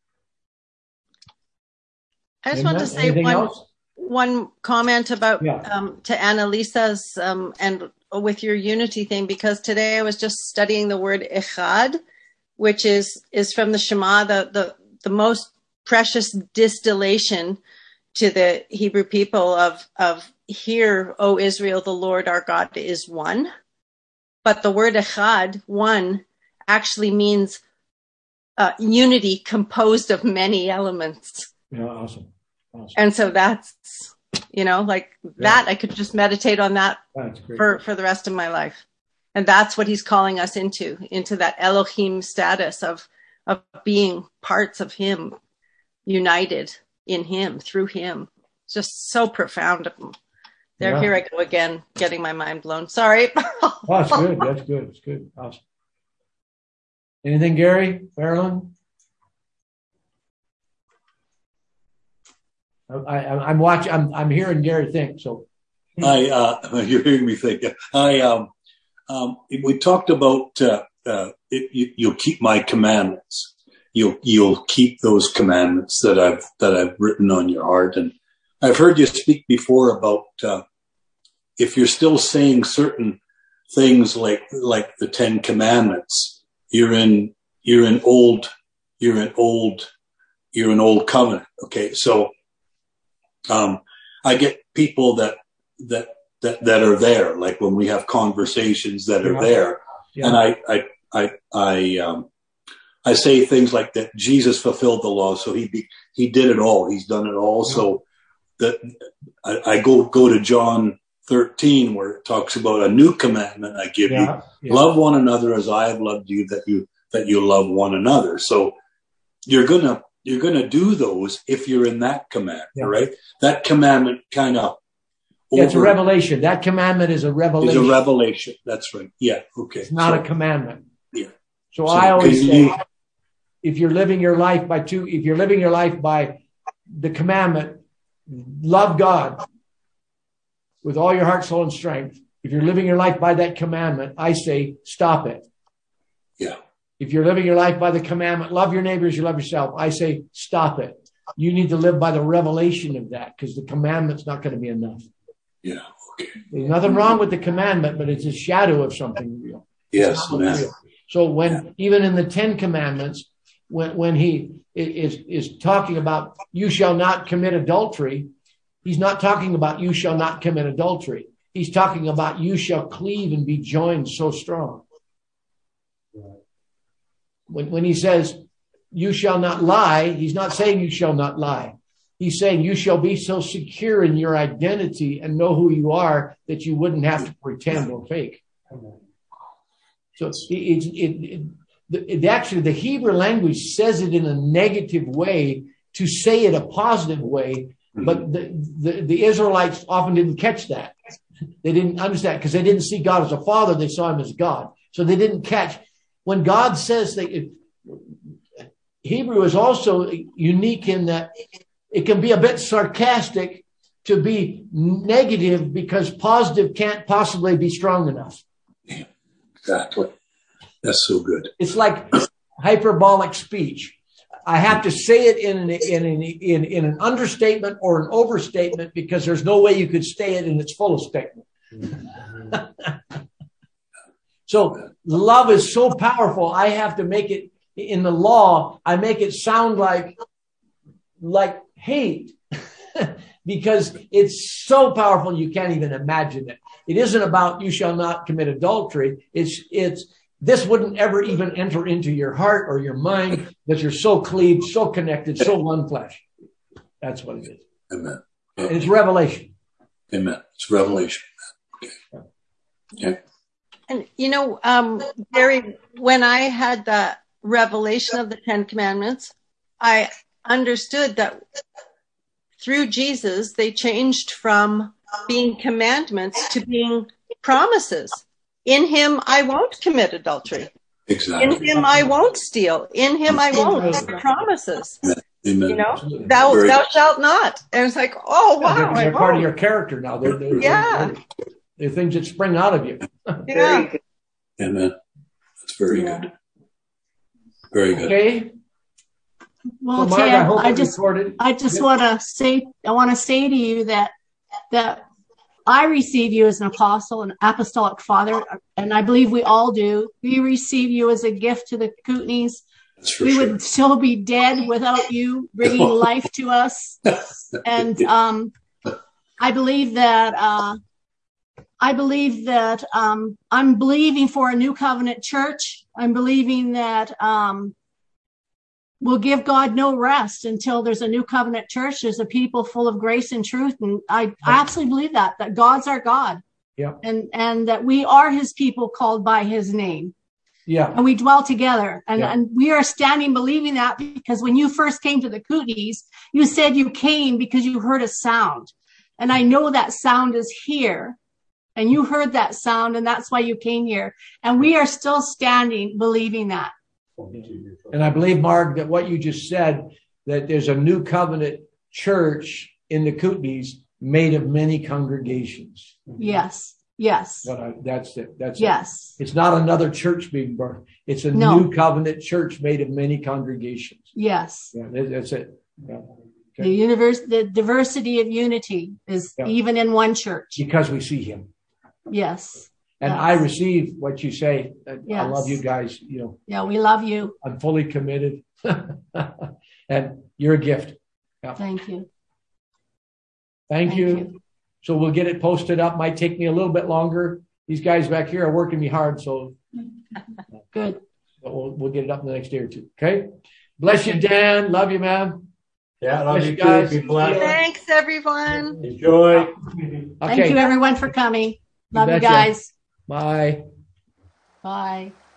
Speaker 2: I just
Speaker 1: Amen.
Speaker 2: want to say
Speaker 1: Anything
Speaker 2: one,
Speaker 1: else?
Speaker 2: one comment about
Speaker 1: Yeah.
Speaker 2: um, to Annalisa's um, and with your unity thing, because today I was just studying the word echad, which is is from the Shema, the the, the most precious distillation to the Hebrew people of of hear, O Israel, the Lord our God is one. But the word echad, one, actually means uh, unity composed of many elements.
Speaker 1: Yeah. Awesome. Awesome.
Speaker 2: And so that's, you know, like that, I could just meditate on that
Speaker 1: That's great.
Speaker 2: for, for the rest of my life. And that's what he's calling us into, into that Elohim status of, of being parts of him, united in him, through him. It's just so profound. There,
Speaker 1: Yeah.
Speaker 2: Here I go again, getting my mind blown. Sorry.
Speaker 1: Oh, that's good. That's good. It's good. Awesome. Anything, Gary? Farrelyn? I, I, I'm watching. I'm, I'm hearing Gary think. So,
Speaker 8: I, uh, you're hearing me think. I, um, um, we talked about, uh, uh, it, you, you'll keep my commandments. You'll, you'll keep those commandments that I've, that I've written on your heart. And I've heard you speak before about, uh, if you're still saying certain things like, like the Ten Commandments, you're in, you're in old, you're in old, you're in old covenant. Okay. So, um, I get people that, that, that, that are there, like when we have conversations that are
Speaker 1: Yeah.
Speaker 8: there.
Speaker 1: yeah.
Speaker 8: And I, I, I, I, um, I say things like that Jesus fulfilled the law. So he, be, he did it all. He's done it all. Yeah. So that I, I go, go to John thirteen, where it talks about a new commandment I give
Speaker 1: yeah.
Speaker 8: you.
Speaker 1: Yeah.
Speaker 8: Love one another as I have loved you, that you, that you love one another. So you're going to, you're going to do those if you're in that commandment,
Speaker 1: Yeah.
Speaker 8: right? That commandment kind of,
Speaker 1: Yeah, it's a revelation. That commandment is a revelation.
Speaker 8: Is a revelation. That's right. Yeah. Okay.
Speaker 1: It's not
Speaker 8: so,
Speaker 1: a commandment.
Speaker 8: Yeah.
Speaker 1: So,
Speaker 8: So
Speaker 1: I always
Speaker 8: can
Speaker 1: say,
Speaker 8: you-
Speaker 1: if you're living your life by two, if you're living your life by the commandment, love God with all your heart, soul, and strength. If you're living your life by that commandment, I say, stop it.
Speaker 8: Yeah.
Speaker 1: If you're living your life by the commandment, love your neighbor as you love yourself, I say, stop it. You need to live by the revelation of that, because the commandment's not going to be enough.
Speaker 8: Yeah. Okay.
Speaker 1: There's nothing wrong with the commandment, but it's a shadow of something real.
Speaker 8: Yes.
Speaker 1: It's not
Speaker 8: Man.
Speaker 1: real. So when,
Speaker 8: Yeah.
Speaker 1: even in the Ten Commandments, when, when he is, is talking about you shall not commit adultery, he's not talking about you shall not commit adultery. He's talking about you shall cleave and be joined so strong. When, when he says you shall not lie, he's not saying you shall not lie. He's saying you shall be so secure in your identity and know who you are that you wouldn't have to pretend or fake. So it, it, it, it, it actually, the Hebrew language says it in a negative way to say it a positive way, but the, the, the Israelites often didn't catch that. They didn't understand because they didn't see God as a father. They saw him as God. So they didn't catch. When God says that, it, Hebrew is also unique in that it can be a bit sarcastic to be negative because positive can't possibly be strong enough.
Speaker 8: Exactly. That's so good.
Speaker 1: It's like hyperbolic speech. I have to say it in an, in, an, in, in an understatement or an overstatement because there's no way you could say it in its fullest statement. So love is so powerful. I have to make it in the law. I make it sound like, like hate because it's so powerful. You can't even imagine it. It isn't about you shall not commit adultery. It's, it's, this wouldn't ever even enter into your heart or your mind that you're so cleaved, so connected, so one flesh. That's what it is.
Speaker 8: Amen.
Speaker 1: And it's revelation.
Speaker 8: Amen. It's revelation. Okay. Okay.
Speaker 2: And, you know, um, Gary, when I had the revelation of the Ten Commandments, I understood that through Jesus, they changed from being commandments to being promises. In him, I won't commit adultery.
Speaker 8: Exactly.
Speaker 2: In him, I won't steal. In him, I won't. Promises.
Speaker 8: Amen.
Speaker 2: You know, thou,
Speaker 8: Very
Speaker 2: thou
Speaker 8: good.
Speaker 2: shalt not. And it's like, oh, wow.
Speaker 1: They're,
Speaker 2: I
Speaker 1: they're part of
Speaker 2: won't.
Speaker 1: your character now. They're, they're,
Speaker 2: Yeah.
Speaker 1: they're, they're things that spring out of you.
Speaker 2: Yeah.
Speaker 8: Amen. That's very
Speaker 5: Yeah.
Speaker 8: good. Very good.
Speaker 1: Okay.
Speaker 5: Well,
Speaker 1: So, Mark, I
Speaker 5: Ted,
Speaker 1: hope
Speaker 5: I
Speaker 1: it
Speaker 5: just,
Speaker 1: recorded.
Speaker 5: I just want to say, I want to say to you that, that I receive you as an apostle, an apostolic father, and I believe we all do. We receive you as a gift to the Kootenays.
Speaker 8: That's for
Speaker 5: We
Speaker 8: sure.
Speaker 5: would still be dead without you bringing life to us. And um, I believe that uh, I believe that um, I'm believing for a new covenant church. I'm believing that um, we'll give God no rest until there's a new covenant church. There's a people full of grace and truth, and I, I absolutely believe that that God's our God,
Speaker 1: Yeah.
Speaker 5: and and that we are His people called by His name.
Speaker 1: Yeah.
Speaker 5: And we dwell together. And,
Speaker 1: Yeah.
Speaker 5: and we are standing believing that, because when you first came to the Kootenays, you said you came because you heard a sound. And I know that sound is here. And you heard that sound, and that's why you came here. And we are still standing believing that.
Speaker 1: And I believe, Mark, that what you just said, that there's a new covenant church in the Kootenays made of many congregations.
Speaker 5: Yes. Yes.
Speaker 1: But I, that's it. That's
Speaker 5: Yes.
Speaker 1: it. It's not another church being birthed. It's a
Speaker 5: No.
Speaker 1: new covenant church made of many congregations.
Speaker 5: Yes.
Speaker 1: Yeah, that- that's it. Yeah.
Speaker 5: The universe, the diversity of unity is
Speaker 1: Yeah.
Speaker 5: even in one church.
Speaker 1: Because we see him.
Speaker 5: Yes.
Speaker 1: And
Speaker 5: Yes.
Speaker 1: I receive what you say. I
Speaker 5: Yes.
Speaker 1: love you guys. You know,
Speaker 5: Yeah, we love you.
Speaker 1: I'm fully committed. And you're a gift. Yeah.
Speaker 5: Thank you.
Speaker 1: Thank,
Speaker 5: Thank
Speaker 1: you.
Speaker 5: you.
Speaker 1: So we'll get it posted up. Might take me a little bit longer. These guys back here are working me hard. So
Speaker 5: Good.
Speaker 1: but we'll, we'll get it up in the next day or two. Okay. Bless you, Dan. Love you, man.
Speaker 9: Yeah, love
Speaker 1: Bless
Speaker 9: you
Speaker 1: you guys.
Speaker 9: too. Be blessed.
Speaker 2: Thanks, everyone.
Speaker 9: Enjoy.
Speaker 5: Thank you,
Speaker 1: Okay.
Speaker 5: everyone, for coming. Love you
Speaker 1: betcha.
Speaker 5: guys.
Speaker 1: Bye.
Speaker 5: Bye.